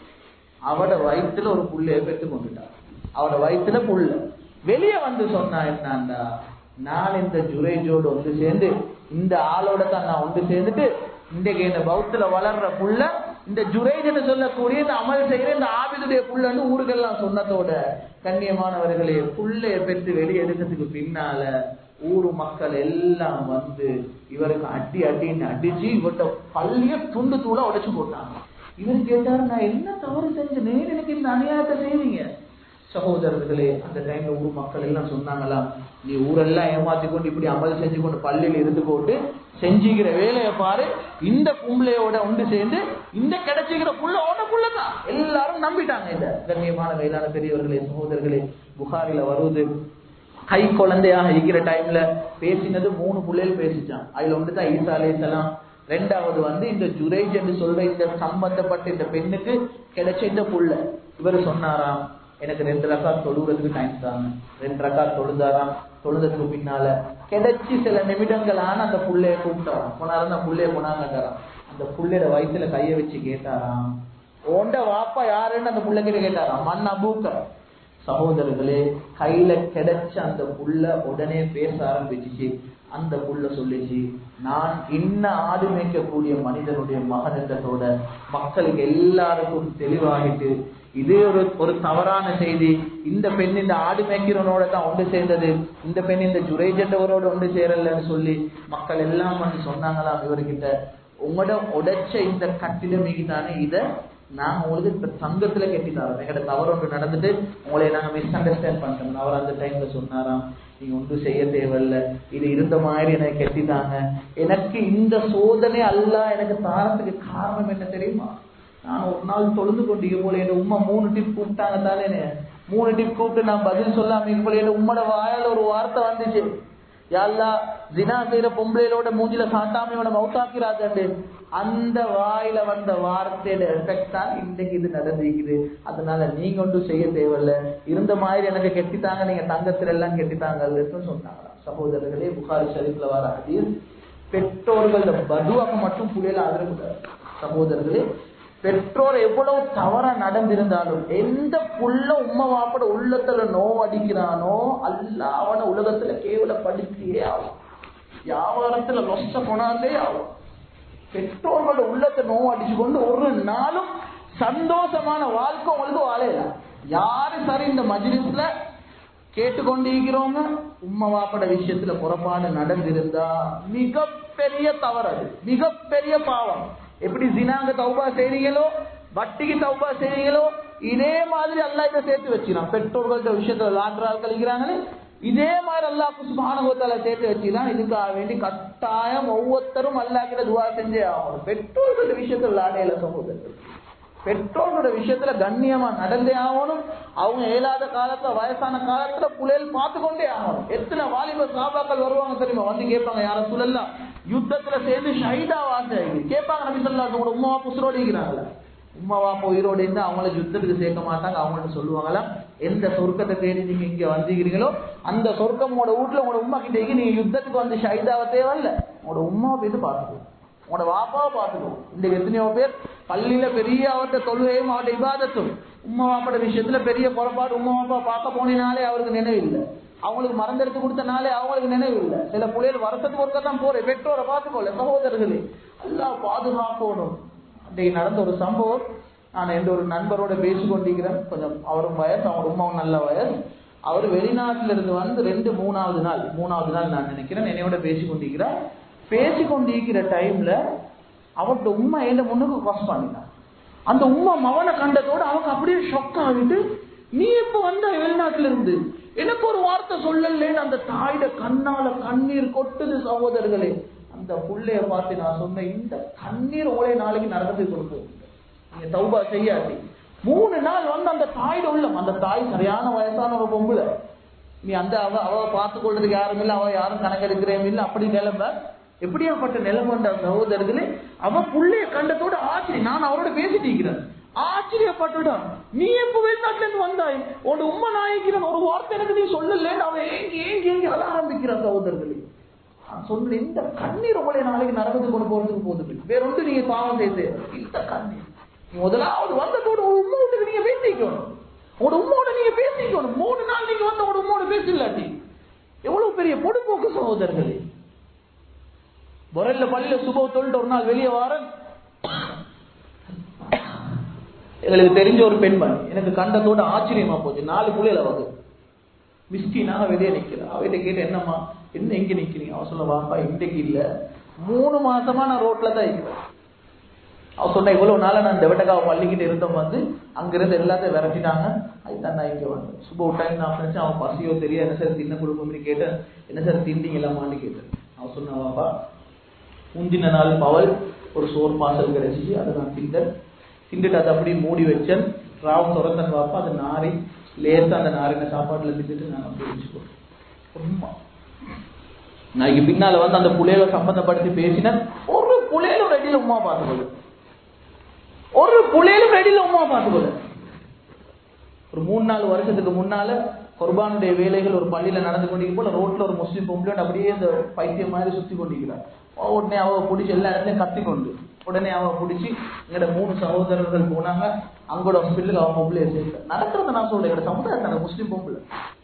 அவட வயிற்றுல ஒரு புள்ளைய பெற்று கொண்டுட்டார். அவட வயிற்றுல புள்ள வெளியே வந்து சொன்னா என்னண்டா, நான் இந்த ஜுரேஜோடு ஒன்று சேர்ந்து இந்த ஆளோட தான் நான் ஒன்று சேர்ந்துட்டு இன்றைக்கு இந்த பௌத்துல வளர்ற புள்ள இந்த ஜுரேஜ் சொல்லக்கூடிய இந்த அமல் செய்யற இந்த ஆபிதுடைய புள்ளன்னு ஊருக்கெல்லாம் சொன்னதோட, கண்ணியமானவர்களே, புள்ளைய பெற்று வெளியே எடுக்கிறதுக்கு பின்னால ஊரு மக்கள் எல்லாம் வந்து இவருக்கு அடின்னு அடிச்சு இவர்கிட்ட பள்ளிய துண்டு தூளா உடைச்சு போட்டாங்க. இவர் கேட்டாரு, நான் என்ன தவறு செஞ்சேன், எனக்கு இந்த அநியாயத்தை செய்வீங்க? சகோதரர்களே, அந்த டைம்ல ஊர் மக்கள் எல்லாம் சொன்னாங்களாம், நீ ஊரெல்லாம் ஏமாத்தி கொண்டு இப்படி அமல் செஞ்சு கொண்டு பள்ளியில இருந்து போட்டு செஞ்சுக்கிற வேலையை பாரு, இந்த புள்ளையோட ஒன்று சேர்ந்து இந்த கிடைச்சிக்கிற புள்ள ஓட புள்ளதான். எல்லாரும் நம்பிட்டாங்க. இந்த கண்ணியமான மேலான பெரியவர்களே, சகோதரர்களே, புகாரில வருவது, கை குழந்தையாக இருக்கிற டைம்ல பேசினது 3 புள்ளைகள் பேசிச்சான். அதுல ஒன்றுதான் ஈசா அலைஹிஸ்ஸலாம். ரெண்டாவது வந்து இந்த ஜுரைஜ் என்று சொல்ற இந்த சம்பந்தப்பட்ட இந்த பெண்ணுக்கு கிடைச்ச இந்த புள்ள. இவர் சொன்னாராம், எனக்கு 2 ரக்காத் தொழுகிறதுக்கு டைம் தாங்க. 2 ரக்காத் தொழுதாராம். தொழுததுக்கு பின்னால கிடைச்சி சில நிமிடங்கள் ஆன அந்த புள்ளைய கூப்பிட்டாராம். போனாலும் அந்த புள்ளைய கொண்டாங்கட்டாராம். அந்த புள்ளையோட வயிற்றுல கைய வச்சு கேட்டாராம், ஓண்ட வாப்பா யாருன்னு அந்த புள்ள கிட்ட கேட்டாராம். மண் அபூக்க. சகோதரர்களே, கையில கிடைச்ச அந்த புள்ள உடனே பேச ஆரம்பிச்சிச்சு. அந்த புள்ள சொல்லிச்சு, நான் இன்ன ஆடு மேய்க்கக்கூடிய மனிதனுடைய மகன் என்றதோட மக்களுக்கு எல்லாருக்கும் தெளிவாகிட்டு, இது ஒரு தவறான செய்தி. இந்த பெண் இந்த ஆடு மேய்க்கிறவனோட தான் ஒன்று சேர்ந்தது, இந்த பெண் இந்த ஜுரைஜண்டவரோட ஒன்று சேரலன்னு சொல்லி மக்கள் எல்லாம் வந்து சொன்னாங்களாம் இவர்கிட்ட, உங்களோட உடைச்ச இந்த கட்டிடமிக்குதானே இதை நாங்க உங்களுக்கு இப்ப சங்கத்துல கெட்டித்தாரோம், எங்கட தவறு ஒன்று நடந்துட்டு உங்களை நாங்க மிஸ் அண்டர்ஸ்டாண்ட் பண்ணிட்டோம். அவர் அந்த டைம்ல சொன்னாராம், நீங்க ஒன்றும் செய்ய தேவையில்ல, இது இருந்த மாதிரி எனக்கு கெட்டித்தாங்க. எனக்கு இந்த சோதனை அல்லாஹ் எனக்கு தாரத்துக்கு காரணம் என்ன தெரியுமா? நான் ஒரு நாள் தொழுந்து கொண்டீங்க போல என் உம்மா 3 டிப் கூப்பிட்டாங்க தானே, 3 டிப் கூப்பிட்டு நான் பதில் சொல்லாம போல என் உம்மோட வாயால ஒரு வார்த்தை வந்துச்சு, யா அல்லாஹ் ஜினா செய்யற பொம்பளையோட மூஞ்சில காட்டாம இவனை மௌத்தாக்கிறாதே. அந்த வாயில வந்த வார்த்தையோட எஃபெக்ட் தான் இன்றைக்கு இது நடந்திருக்குது. அதனால நீங்க ஒன்றும் செய்ய தேவையில்ல, இருந்த மாதிரி எனக்கு கெட்டித்தாங்க, நீங்க தங்கத்துல எல்லாம் கெட்டித்தாங்கன்னு சொன்னாங்களா. சகோதரர்களே, புகாரி ஷரீஃப்ல வர ஹதீஸ், பெற்றோர்கள் பதுவாக மட்டும் புள்ளையில ஆதரவுட்டார். சகோதரர்களே, பெற்றோர் எவ்வளவு தவறா நடந்திருந்தாலும் எந்த புள்ள உம்மா வாப்பட உள்ளத்துல நோவடிக்கிறானோ அல்லாஹ் அவனை உலகத்துல கேவலப்படுத்தியே ஆகும், வியாபாரத்துல நொஸ்ட போனாலே ஆகும். பெற்றோர்களோட உள்ளத்தை நோவடிச்சு கொண்டு ஒரு நாளும் சந்தோஷமான வாழ்க்கை உங்களுக்கு வாழையில. யாரு சரி இந்த மஜ்லிஸ்ல கேட்டுக்கொண்டிருக்கிறோங்க, உம்மா வாப்பட விஷயத்துல புறப்பாடு நடந்திருந்தா மிகப்பெரிய தவறு, அது மிகப்பெரிய பாவம். எப்படி ஜினாங்க தௌபா செய்றீங்களோ, வட்டிக்கு தௌபா செய்றீங்களோ, இதே மாதிரி அல்லாஹ் இதை சேர்த்து வச்சுக்கிறான். பெற்றோர்கள்ட்ட விஷயத்துல லாட்ரால் கழிக்கிறாங்களே, இதே மாதிரி அல்லாஹ் சுப்ஹானஹு வ தஆலா சேர்த்து வச்சுக்கிறான். இதுக்காக வேண்டி கட்டாயம் ஒவ்வொருத்தரும் அல்லாஹ் கிட்ட துஆ செஞ்சே ஆகணும். பெற்றோர்களோட விஷயத்துல லாடையில சகோதரர்கள், பெற்றோர்களோட விஷயத்துல கண்ணியமா நடந்தே ஆகணும். அவங்க இயலாத காலத்துல, வயசான காலத்துல புள்ளைகள் பார்த்து கொண்டே ஆகணும். எத்தனை வாலிப சஹாபாக்கள் வருவாங்க தெரியுமா, வந்து கேட்பாங்க, யார ரசூலல்லாஹ் யுத்தத்துல சேர்ந்து ஷஹீதா வாசை கேட்பாங்க, நபி ஸல்லல்லாஹு அலைஹி வஸல்லம் உம்மா புஸ்ரோடு இருக்கிறாங்களா, உம்மாவா உயிரோடு இருந்து அவங்கள யுத்தத்துக்கு சேர்க்க மாட்டாங்க. அவங்கள்ட்ட சொல்லுவாங்களா, எந்த சொர்க்கத்தை தேடி நீங்க இங்க வந்தீங்களோ அந்த சொர்க்கம் உங்களோட வீட்டுல உங்களோட உம்மா கிட்ட, நீங்க யுத்தத்துக்கு வந்து ஷஹீதாவை தேவையில்ல, உங்களோட உம்மாவை போயிட்டு பார்த்துக்கணும், உங்களோட வாப்பாவை பார்த்துக்கணும். இந்த எத்தனையோ பேர் பள்ளியில பெரிய அவர்கிட்ட தொழுகையும் அவருடைய இபாதத்தும், உம்மா வாப்போட விஷயத்துல பெரிய குறைபாடு. உம்மா வாப்பா பார்க்க போனாலே அவருக்கு நினைவு இல்லை, அவங்களுக்கு மறந்தெடுத்து கொடுத்தனாலே அவங்களுக்கு நினைவு இல்லை. சில பிள்ளைகள் வருஷத்துக்கு ஒருக்க தான் போறேன், பெற்றோரை பார்த்துக்கோல. சகோதரர்களே, எல்லாம் பாதுகாக்கணும். அன்றைக்கு நடந்த ஒரு சம்பவம், நான் எந்த ஒரு நண்பரோட பேசிக்கொண்டிருக்கிறேன். கொஞ்சம் அவரும் வயசு, அவங்க உமாவும் நல்ல வயசு. அவர் வெளிநாட்டில இருந்து வந்து மூணாவது நாள் நான் நினைக்கிறேன் என்னையோட பேசிக்கொண்டிருக்கிறார். பேசிக்கொண்டிருக்கிற டைம்ல அவர்கிட்ட உம்மா என்ன முன்னுக்கு கிராஸ் பண்ணினான். அந்த உம்மா மவனை கண்டதோடு அவங்க அப்படியே ஷாக் ஆகிட்டு, நீ எப்ப வந்த வெளிநாட்டில இருந்து, எனக்கு ஒரு வார்த்தை சொல்லலேன்னு அந்த தாயோட கண்ணால கண்ணீர் கொட்டுது. சகோதரர்களே, அந்த புள்ளைய பார்த்து நான் சொன்னேன், இந்த கண்ணீர் ஒரே நாளைக்கு நரகத்துக்கு கொடுக்கும், நீங்க தௌபா செய்யாதி. 3 நாள் வந்து அந்த தாயோட உள்ளம், அந்த தாய் சரியான வயசான ஒரு பொம்புல, நீ அந்த அவ பார்த்து கொள்றதுக்கு யாரும் இல்லை, அவ யாரும் கணக்கெடுக்கிறேன் இல்லை, அப்படி நிலைமை. எப்படியாப்பட்ட நிலைமைன்ற சகோதரர்களே, அவ புள்ளைய கண்டத்தோட ஆச்சரியம். நான் அவரோட பேசிட்டு இருக்கிறேன், ஆச்சரியப்பட்டுட்டான். நீ எப்ப வெளிநாட்டுல இருந்து வந்தாய், உன் உம்மா நாயக்கிறன் ஒரு வார்த்தை எனக்கு நீ சொல்லலன்னு அவன் ஏங்கி அழ ஆரம்பிக்கிறான். சகோதரர்களே, நான் சொன்ன இந்த கண்ணீர் உங்களை நாளைக்கு நரகத்துக்கு கொண்டு போறதுக்கு போகுது. வேற ஒன்று நீங்க பாவம் செய்து, இந்த கண்ணீர் முதலாவது வந்ததோட ஒரு உம்மா வீட்டுக்கு நீங்க பேசிக்கணும், உங்களோட உம்மோட நீங்க பேசிக்கணும். 3 நாள் நீங்க வந்து உங்களோட உம்மோட பேசலாட்டி எவ்வளவு பெரிய பொடுப்போக்கு சகோதரர்களே. பொரல்ல பள்ளியில சுபவ தொழில் ஒரு நாள் வெளியே வாரன், எங்களுக்கு தெரிஞ்ச ஒரு பெண்மணி, எனக்கு கண்டதோட ஆச்சரியமா போச்சு. 4 புள்ளையில வந்து மிஸ்கினாக வெளியே நிக்கிறேன். அவகிட்ட கேட்டு, என்னம்மா என்ன எங்க நிக்கிறீங்க? அவ சொல்ல, வாப்பா இன்றைக்கு இல்ல 3 மாசமா நான் ரோட்ல தான் இருக்கிறேன். அவ சொன்ன, இவ்வளவு நாள நான் டெவட்டக்காவை பள்ளிக்கிட்டு இருந்தோம், வந்து அங்கிருந்து எல்லாத்தையும் விரட்டிட்டாங்க, அதுதான் நான் இங்க வந்தேன். சுப டைம் நான் நினைச்சேன், அவன் பசியோ தெரியும், என்ன சார் தின்ன கொடுப்போம்னு கேட்டேன். என்ன சார் திண்டிங்களாமான்னு கேட்டேன். அவன் சொன்ன, வாப்பா முந்தின நாள் பவல் ஒரு சோர் பாசல் கிடைச்சிச்சு, அதை நான் திண்டுட்டு அதை அப்படி மூடி வச்சேன். ராவ் துறந்தன் வாப்பா, அது நாரி லேசா அந்த நாரின சாப்பாட்டுல திட்டுட்டு நான் அப்படி வச்சுக்கோம். உண்மை நாளைக்கு பின்னால வந்து அந்த புள்ளையில சம்பந்தப்படுத்தி பேசினேன். ஒரு புள்ளையிலும் ரெடியில உமா பார்த்துக்கொள்ள, ஒரு புள்ளையிலும் ரெடியில உமா பார்த்துக்கொள்ள. ஒரு 3-4 வருஷத்துக்கு முன்னால குர்பானுடைய வேலைகள் ஒரு பள்ளியில நடந்து கொண்டிருக்கும் போல ரோட்ல ஒரு முஸ்லீம் பொம்பளை அப்படியே இந்த பைத்தியம் மாதிரி சுத்தி கொண்டிருக்கிறார். உடனே அவ பிடிச்சி எல்லா இடத்துலயும் கத்திக்கொண்டு, உடனே அவ பிடிச்சி எங்கட 3 சகோதரர்கள் போனாங்க, அங்கோட ஹாஸ்பிட்டலுக்கு அவன் பொம்பளைய சேர்க்க. நடக்கிறத நான் சொல்றேன், எங்கட சமுதாயத்தான முஸ்லீம் பொம்பளை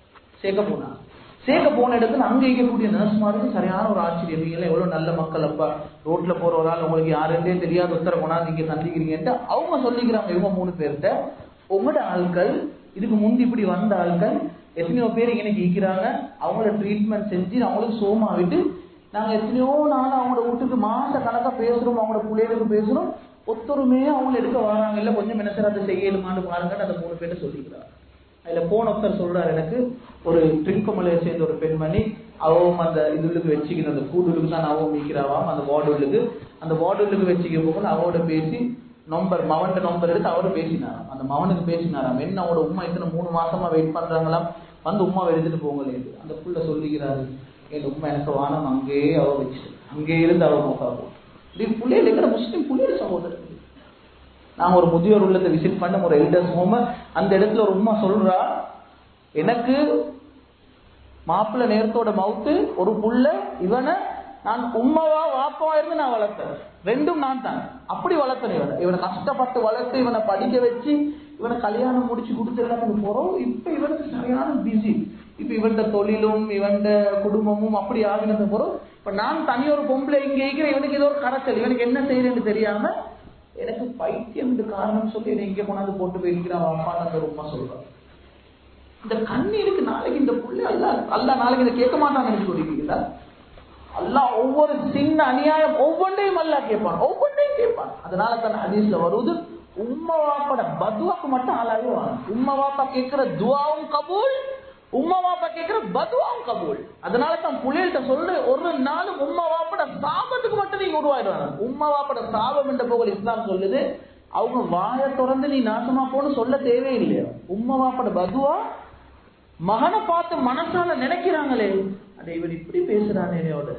சேர்க்க போன இடத்துல அங்க இருக்கக்கூடிய நர்ஸ் மாதிரி சரியான ஒரு ஆச்சரியம். நீங்க எல்லாம் எவ்வளவு நல்ல மக்கள், அப்பா ரோட்ல போற ஒரு ஆள் உங்களுக்கு யாருன்னே தெரியாத ஒருத்தரை கொண்டாந்து நீங்க சந்திக்கிறீங்கன்ட்டு அவங்க சொல்லிக்கிறாங்க. இவங்க 3 பேர்கிட்ட, உங்களோட ஆட்கள் இதுக்கு முந்தி இப்படி வந்த ஆட்கள் எத்தனையோ பேர் இன்னைக்கு ஈக்கிறாங்க, அவங்கள ட்ரீட்மெண்ட் செஞ்சு அவங்களுக்கு சோமா விட்டு நாங்க எத்தனையோ நாள் அவங்களோட வீட்டுக்கு மாச கணக்கா பேசுறோம், அவங்களோட பிள்ளைகளுக்கு பேசுறோம், ஒத்தருமே அவங்க எடுக்க வராங்க, இல்ல கொஞ்சம் என்ன சார் அதை செய்யலுமான்னு பாருங்கன்னு அந்த 3 பேர்ட்ட சொல்லிக்கிறாங்க. அதுல போன ஒருத்தர் சொல்றாரு, எனக்கு ஒரு ட்ரிங்கமலையை சேர்ந்த ஒரு பெண்மணி, அவவும் அந்த இதுக்கு வச்சுக்கணும், அந்த கூடுலுக்கு தான் அவவும் மீக்கிறாவாம், அந்த வார்டுலுக்கு வச்சுக்க போக அவரோட பேசி மவன் நம்பர் எடுத்து அவரு பேசினாராம். அந்த மவனுக்கு பேசினாராம், என்ன அவனோட உமா இத்தனை 3 மாசமா வெயிட் பண்றாங்களாம், வந்து உமா எடுத்துட்டு போங்களே. அந்த புள்ள சொல்லிக்கிறாரு, என் உமா எனக்கு வானம் அங்கேயே அவ வச்சுட்டு அங்கே இருந்து அவ நோக்காகும். இப்படி பிள்ளைகள் இருக்கிற முஸ்லீம் பிள்ளைகள் சகோதரர்கள். நாங்க ஒரு முதியோர் உள்ளத்தை விசிட் பண்ண ஒரு எல்டர்ஸ் ஹோம், அந்த இடத்துல ஒரு உமா சொல்றா, எனக்கு மாப்பிள்ளை நேரத்தோட மவுத்து ஒரு புள்ள, இவனை நான் உம்மாவா வாப்பாவா இருந்து நான் வளர்த்தேன், 2ம் நான் தான். அப்படி வளர்த்தேன் இவனை கஷ்டப்பட்டு வளர்த்து இவனை படிக்க வச்சு இவனை கல்யாணம் முடிச்சு கொடுத்துருக்காங்க போறோம். இப்ப இவனுக்கு சரியான பிஸி, இப்ப இவன்ட தொழிலும் இவன்ட குடும்பமும் அப்படி ஆகினது போறோம். இப்ப நான் தனியொரு பொம்பளை இங்க இருக்கிறேன், இவனுக்கு ஏதோ ஒரு கரைச்சல், இவனுக்கு என்ன செய்யறேன்னு தெரியாம எனக்கு பைத்தியம் காரணம் சொல்லி என்னை இங்க கொண்டாந்து போட்டு போயிருக்கிறான் அப்பான்னு அந்த உம்மா சொல்றான். இந்த கண்ணீருக்கு நாளைக்கு இந்த புள்ளை அல்ல நாளைக்கு இதை கேட்க மாட்டான்னு சொல்லிக்கிறீங்களா? அல்லாஹ் ஒவ்வொரு சின்ன அநியாயம் ஒவ்வொன்றையும் அல்லாஹ் கேட்பான். அதனால தான் ஹதீஸ்ல வருது, உம்மா வாப்பட பதுவாக்கு மட்டும் ஆளாவே வாங்க. உம்மா வாப்பா கேட்கிற துவாவும் கபூல், உம்மா வாப்பா கேட்கிற பதுவாவும் கபூல். அதனால தான் புள்ளைகிட்ட சொல்ற ஒரு நாளும் உம்மா வாப்பட சாபத்துக்கு மட்டும் நீங்க உருவாயிடுவாங்க. உம்மா வாப்பட சாபம் என்ற போக இஸ்லாம் சொல்லுது, அவங்க வாயை திறந்து நீ நாசமா போன்னு சொல்ல தேவையில்லையா. உம்மா வாப்பட பதுவா மகனை பார்த்து மனசால நினைக்கிறாங்களே, அடே இவன் இப்படி பேசுறானே,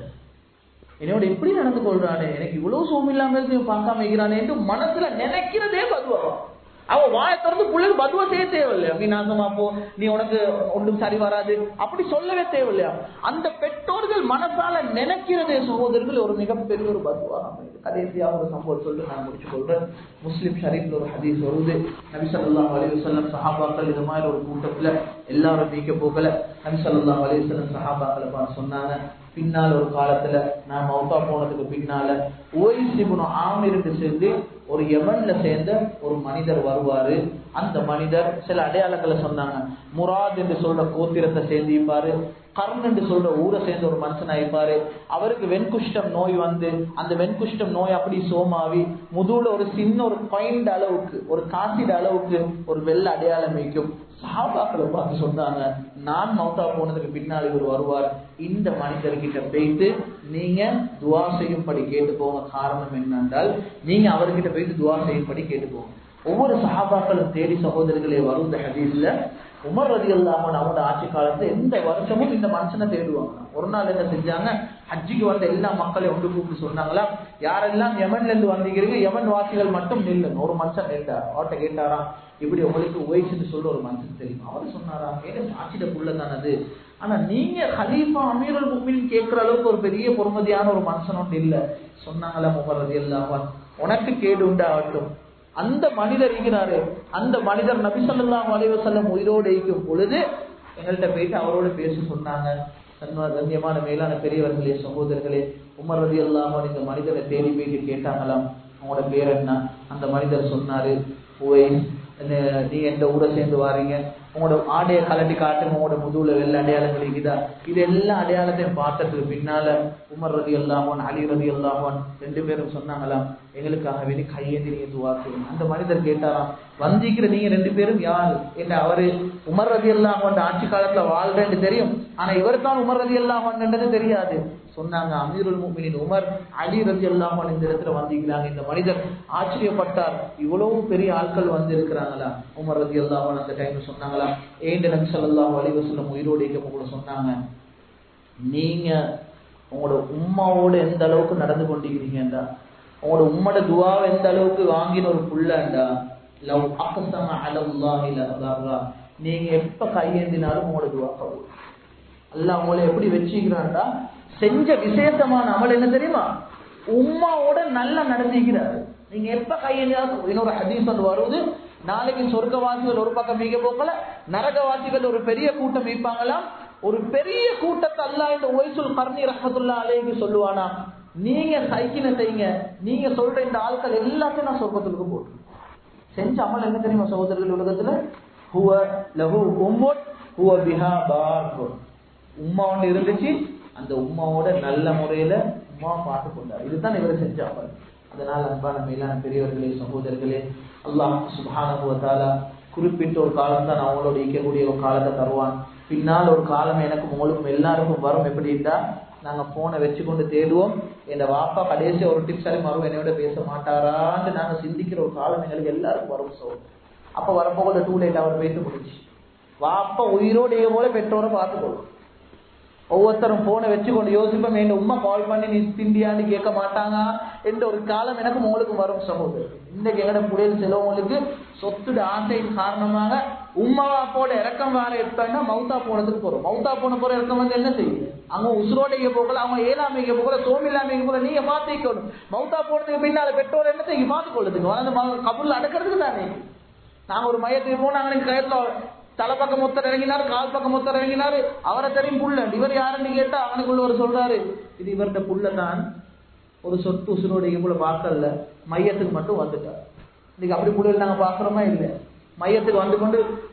என்னோட எப்படி நடந்து கொள்றானே, எனக்கு இவ்வளவு சோம் இல்லாம பார்க்காம வைக்கிறானே என்று மனசுல நினைக்கிறதே பதுவா. அவ வாயை திறந்து பிள்ளைக்கு பதுவா செய்ய தேவையில்லையா. நீ நாசமா போ, நீ உனக்கு ஒன்றும் சரி வராது அப்படி சொல்லவே தேவையில்லையா. அந்த பெற்றோர்கள் மனசால நினைக்கிறதே சகோதரர்கள் ஒரு மிகப்பெரிய ஒரு பதுவா. கடைசியாக ஒரு சம்பவம் சொல்லிட்டு நான் முடிச்சு கொள்றேன். முஸ்லிம் ஷரீஃப்ல ஒரு ஹதீஸ் வருது, நபி ஸல்லல்லாஹு அலைஹி வஸல்லம் சஹாபாக்கள் இது மாதிரி ஒரு கூட்டத்துல எல்லாரும் நீக்க போகல. நபி ஸல்லல்லாஹு அலைஹி வஸல்லம் சஹாபாக்களை சொன்னாங்க, பின்னால் ஒரு காலத்துல நான் மௌத்தா போனதுக்கு பின்னால உவைஸ் இப்னு ஆமிருக்கு சேர்ந்து ஒரு யமன்ல சேர்ந்த ஒரு மனிதர் வருவாரு. அந்த மனிதர் சில அடையாளங்களை சொன்னாங்க. முராத் என்று சொல்ற கோத்திரத்தை சேர்ந்திருப்பாரு, கர்ன் என்று சொல்ற ஊரை சேர்ந்த ஒரு மனுஷனா இருப்பாரு. அவருக்கு வெண்குஷ்டம் நோய் வந்து அந்த வெண்குஷ்டம் நோய் அப்படி சோமாவி முதுகுல ஒரு சின்ன ஒரு பாயிண்ட் அளவுக்கு ஒரு காசிட அளவுக்கு ஒரு வெள்ள அடையாளம் வைக்கும். சஹாபாக்களை பார்த்து சொன்னாங்க, நான் மௌத்தா போனதுக்கு பின்னால் இவர் வருவார், இந்த மனிதர்கிட்ட போயிட்டு நீங்க துவா செய்யும்படி கேட்டு போங்க. காரணம் என்னென்றால் நீங்க அவர்கிட்ட போயிட்டு துவா செய்யும்படி கேட்டு போங்க. ஒவ்வொரு சஹாபாக்களும் தேடி சகோதரர்களே வரும். இந்த ஹதீஸ்ல உமர் ரலியல்லாஹு அன்ஹு அவங்களோட ஆட்சி காலத்துல எந்த வருஷமும் இந்த மனுஷனை தேடுவாங்க. ஒரு நாள் என்ன செஞ்சாங்க, ஹஜ்ஜிக்கு வந்த எல்லா மக்களையும் ஒன்று கூப்பிட்டு சொன்னாங்களா, யாரெல்லாம் யமன்ல இருந்து வந்தீங்க, யமன் வாசிகள் மட்டும் நில்லுங்க. ஒரு மனுஷன் நின்றார். அவர்கிட்ட கேட்டாராம், இப்படி உங்களுக்கு உவைஸ்ன்னு சொல்ற ஒரு மனுஷன் தெரியும். அவர் சொன்னாராம், ஏன்னா சாட்சிட புள்ள தான் அது, ஆனா நீங்க ஹலீஃபா அமீருல் முஃமினீன் கேட்கிற அளவுக்கு ஒரு பெரிய பொறுமதியான ஒரு மனுஷன் ஒன்று இல்ல. சொன்னாங்களா உமர் ரலியல்லாஹு அன்ஹு, உனக்கு கேடு உண்டாகட்டும். அந்த மனிதர் இருக்கிறாரு, அந்த மனிதர் நபி ஸல்லல்லாஹு அலைஹி வஸல்லம் உயிரோடு இருக்கும் பொழுது எங்கள்கிட்ட போயிட்டு அவரோட பேச சொன்னாங்க. கண்ணியமான மேலான பெரியவர்களே சகோதரர்களே, உமர் ரலியல்லாஹு அன்ஹு இந்த மனிதரை தேடி போயிட்டு கேட்டாங்களாம், உங்களோட பேர் என்ன? அந்த மனிதர் சொன்னாரு, உவைஸ், நீ எந்த ஊரை சேர்ந்து வாரீங்க, உங்களோட ஆடையை கலட்டி காட்டுங்க, உங்களோட முதுகுல வெள்ள அடையாளங்கள் இருக்குதா. இது எல்லா அடையாளத்தையும் பார்த்ததுக்கு பின்னால உமர் ரலியல்லாஹு அன்ஹு அலி ரலியல்லாஹு அன்ஹு ரெண்டு பேரும் சொன்னாங்களாம், எங்களுக்காக வேண்டி கையேந்தி நீங்க துஆ செய்யுங்க. அந்த மனிதர் கேட்டாராம், வந்திக்கிற நீங்க ரெண்டு பேரும் யாரு? என்ன அவரு உமர் ரலியல்லாஹு அன்ஹு ஆட்சி காலத்துல வாழ்றேன்னு தெரியும், ஆனா இவர் தான் உமர் ரலியல்லாஹு அன்ஹுன்றது தெரியாது. சொன்னாங்க, அமீருல் முஃமினீன் உமர் அலி ரலியல்லாஹு அன்ஹு இந்த இடத்துல வந்திருக்கிறாங்க. இந்த மனிதர் ஆச்சரியப்பட்டார், இவ்வளவு பெரிய ஆட்கள் வந்து இருக்கிறாங்களா. உமர் ரலியல்லாஹு அன்ஹு அந்த டைம்ல சொன்னாங்களா, ஏண்ட நபி ஸல்லல்லாஹு அலைஹி வஸல்லம் உயிரோடு இருக்க சொன்னாங்க, நீங்க உங்களோட உம்மாவோட எந்த அளவுக்கு நடந்து கொண்டிருக்கிறீங்கடா, உங்களோட உம்மோட துஆவை எந்த அளவுக்கு வாங்கின ஒரு புள்ளண்டா, லவ் அக்ஸம அலல்லாஹி லஅபரா, நீங்க எப்ப கையேந்தினாலும் உங்களோட துஆ கபூல். அல்லாஹ் உங்களை எப்படி வெச்சிக்கிறான்டா, செஞ்ச விசேஷமான அமல் என்ன தெரியுமா, உம்மாவோட நல்லா நடந்திக்கிறாரு. நீங்க எப்ப கையேந்தினாலும். இன்னொரு ஹதீஸ் வந்து வருது, நாளைக்கு சொர்க்கவாசிகள் ஒரு பக்கம் மீக போக்கல, நரகவாசிகள் ஒரு பெரிய கூட்டம் மீட்பாங்களாம். ஒரு பெரிய கூட்டத்தை அல்லாஹ் இந்த உவைசுல் கர்னி ரஹ்மத்துல்லாஹி அலைஹி சொல்லுவானா, நீங்க சைக்கிளை செய்யுங்க, நீங்க சொல்ற இந்த ஆட்கள் எல்லாத்தையும் நான் சொர்க்கத்துக்கு போட்டு செஞ்ச அமல் என்ன தெரியுமா சகோதரர்கள், உலகத்துல ஹுவ லஹு உம்முன் ஹுவ பிஹா பார், உம்மா ஒன்று இருந்துச்சு, அந்த உம்மாவோட நல்ல முறையில உம்மா பார்த்து கொண்டார். இதுதான் இவரை செஞ்ச அமல். அதனால் அன்பான மேலான பெரியவர்களே சகோதரர்களே, அல்லாஹ் சுப்ஹானஹு வ தஆலா குறிப்பிட்ட ஒரு காலம் தான் அவங்களோட இருக்கக்கூடிய ஒரு காலத்தை தருவான். பின்னால் ஒரு காலம் எனக்கும் உங்களுக்கும் எல்லாருக்கும் வரும். எப்படின்னா, நாங்க போனை வச்சு கொண்டு தேடுவோம், என் வாப்பா கடைசி ஒரு டிப்ஸாரி மறுவும் என்னோட பேச மாட்டாரான்னு நாங்க சிந்திக்கிற ஒரு காலம் எங்களுக்கு எல்லாருக்கும் வரும். சோ அப்ப வரப்போக டூ லைட் அவர் பேச முடிச்சு, வாப்பா உயிரோடைய போல பெற்றோரை பார்த்துக்கொள்ளும். ஒவ்வொருத்தரும் போனை வச்சுக்கொண்டு யோசிப்போம், என் உம்மா கால் பண்ணி நீ திண்டியான்னு கேட்க மாட்டாங்க என்ற ஒரு காலம் எனக்கும் உங்களுக்கு வரும் சகோதரர். இன்னைக்கு எங்கட புடையில் சிலவங்களுக்கு சொத்துட ஆசையின் காரணமாக உம்மாவா போட இறக்கம் வேற எடுத்தாங்கன்னா மவுத்தா போனதுக்கு போறோம். மவுத்தா போன போற இறக்கம் வந்து என்ன செய்யுது, அவங்க உசுரோடைய போகல, அவங்க ஏழாமைக்கு போகல, சோமில்லாமைக்கு போகல, நீங்க பார்த்துக்கணும். மவுத்தா போனதுக்கு பின்னால பெற்றோர் என்ன செய்ய பார்த்துக் கொள்ளுதுங்க, அந்த கபூர்ல அடக்கிறதுக்கு தானே. நாங்க ஒரு மையத்துக்கு போனாங்க, கயத்துல தலை பக்கம் மொத்தம் இறங்கினாரு, கால் பக்கம் மொத்தம் இறங்கினாரு, அவரை தெரியும் புள்ள, இவர் யாருன்னு கேட்டா அவனுக்குள்ளவர் சொல்றாரு, இது இவர்கிட்ட புள்ள தான், ஒரு சொத்து உசுரோடைய போல பார்க்கல, மையத்துக்கு மட்டும் வந்துட்டார். இன்னைக்கு அப்படி புள்ள நாங்க பாக்குறோமா இல்ல, மையத்துக்கு வந்து கொண்டு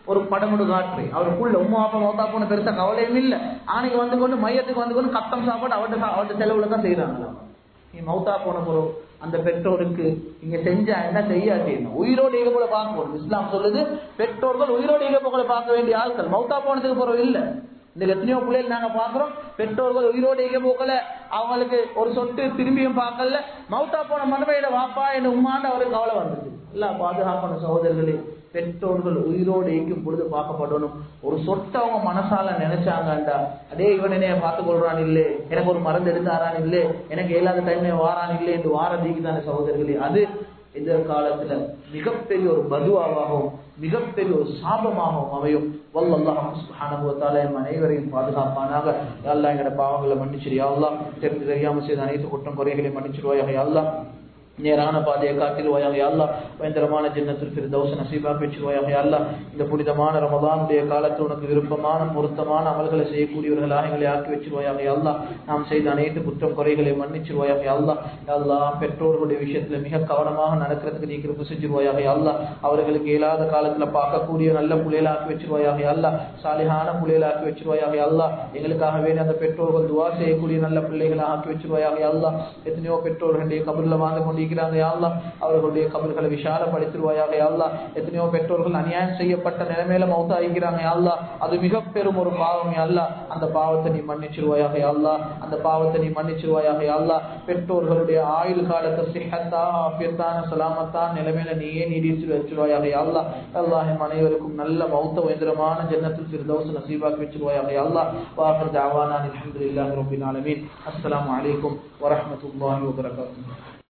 ஒரு படமுடு காற்று அவருக்குள்ள உம்மா அப்பா மௌத்தா போன பெருசா கவலையும் இல்லை. ஆணைக்கு வந்து கொண்டு மையத்துக்கு வந்து கொண்டு கத்தம் சாப்பாடு அவர்கிட்ட செலவுல தான் செய்யறாங்களா. நீ மௌத்தா போன பிறகு அந்த பெற்றோருக்கு நீங்க செஞ்சா என்ன செய்யாட்டி உயிரோடு ஈக போல பார்க்கணும். இஸ்லாம் சொல்லுது பெற்றோர்கள் உயிரோடு ஈக போல பார்க்க வேண்டிய ஆட்கள். மௌத்தா போனதுக்கு பிறகு இல்லை. இந்த எத்தனையோ பிள்ளைகள் நாங்க பாக்குறோம் பெற்றோர்கள் உயிரோடு ஈக போக்கல, அவங்களுக்கு ஒரு சொட்டு திரும்பியும் பார்க்கல. மௌத்தா போன மனவையில வாப்பா என்ன உமான்னு அவருக்கு கவலை வந்துச்சு. எல்லாம் பாதுகாப்பான சகோதரர்களே, பெற்றோர்கள் உயிரோடு ஈக்கும் பொழுது பார்க்கப்படணும். ஒரு சொட்டு அவங்க மனசால நினைச்சாங்கண்டா அதே இவன் என்னைய பார்த்து கொள்றான் இல்லை, எனக்கு ஒரு மருந்து எடுத்தாரான் இல்லை, எனக்கு இயலாத டைமே வாரான் இல்லை என்று வாரதிக்கு தானே சகோதரர்களே, அது எதிர்காலத்துல மிகப்பெரிய ஒரு பதுவாகவும் மிகப்பெரிய ஒரு சாபமாகவும் அமையும். வல்லல்லாஹு சுப்ஹானஹு வ தஆலா அனைவரையும் பாதுகாப்பானாக. யா அல்லாஹ் எங்கட பாவங்களை மன்னிச்சிரு. யா அல்லாஹ் தெரியாம செய்த அனைத்து குற்றம் குறைகளை மன்னிச்சிருவாயாக. யா அல்லாஹ் நேரான பாதையை காத்திருவாயாக. யா அல்லாஹ் பயங்கரமான ஜன்னத்துல் ஃபிர்தௌஸ் நசீபாக்கி வச்சிருவாயாக. யா அல்லாஹ் இந்த புனிதமான ரமலானுடைய காலத்தில் உனக்கு விருப்பமான பொருத்தமான அமல்களை செய்யக்கூடியவர்களாக எங்களை ஆக்கி வச்சிருவாயாக. யா அல்லாஹ் நாம் செய்த அனைத்து குற்றம் குறைகளை மன்னிச்சிருவாயாக. யா அல்லாஹ் யா அல்லாஹ் பெற்றோர்களுடைய விஷயத்துல மிக கவனமாக நடக்கிறதுக்கு நீ கிருபை செஞ்சிருவாயாக. யா அல்லாஹ் அவர்களுக்கு இயலாத காலத்துல பார்க்கக்கூடிய நல்ல புள்ளைகளை ஆக்கி வச்சிருவாயாக. யா அல்லாஹ் சாலிஹான புள்ளைகளை ஆக்கி வச்சிருவாயாக. யா அல்லாஹ் எங்களுக்காக வேண்டிய அந்த பெற்றோர்கள் துஆ செய்யக்கூடிய நல்ல பிள்ளைகளை ஆக்கி வச்சிருவாயாக. யா அல்லாஹ் எத்தனையோ பெற்றோர்களுடைய கபர்ல வாழ்ந்து கொண்டு அவர்களுடைய கபர்களை விஷாலப்படுத்திடுவாயாக. யா அல்லாஹ் எத்தனையோ பெற்றோர்கள் அநியாயம் செய்யப்பட்ட நிலைமையில மௌத்தாகிறாங்க. யா அல்லாஹ் அது மிக பெரும் ஒரு பாவம். யா அல்லாஹ் அந்த பாவத்தை நீ மன்னிச்சிருவாயாக. யா அல்லாஹ் அந்த பாவத்தை நீ மன்னிச்சிருவாயாக. யா அல்லாஹ் பெற்றோர்களுடைய ஆயுள் காலத்தை சிஹத்தா ஆஃபியத்தான சலாமத்தான் நிலைமையில நீயே நீடித்து வச்சிருவாயாக. யா அல்லாஹ் அல்லாஹ் அனைவருக்கும் நல்ல மௌத்த உயர்ந்தரமான ஜன்னத்துல் ஃபிர்தௌஸ் நசீபாக்கி வச்சிருவாயாக. யா அல்லாஹ் வாஹிர் தஅவானா அல்ஹம்துலில்லாஹி ரப்பில் ஆலமீன். அஸ்ஸலாமு அலைக்கும் வரஹ்மத்துல்லாஹி வபரகாத்துஹு.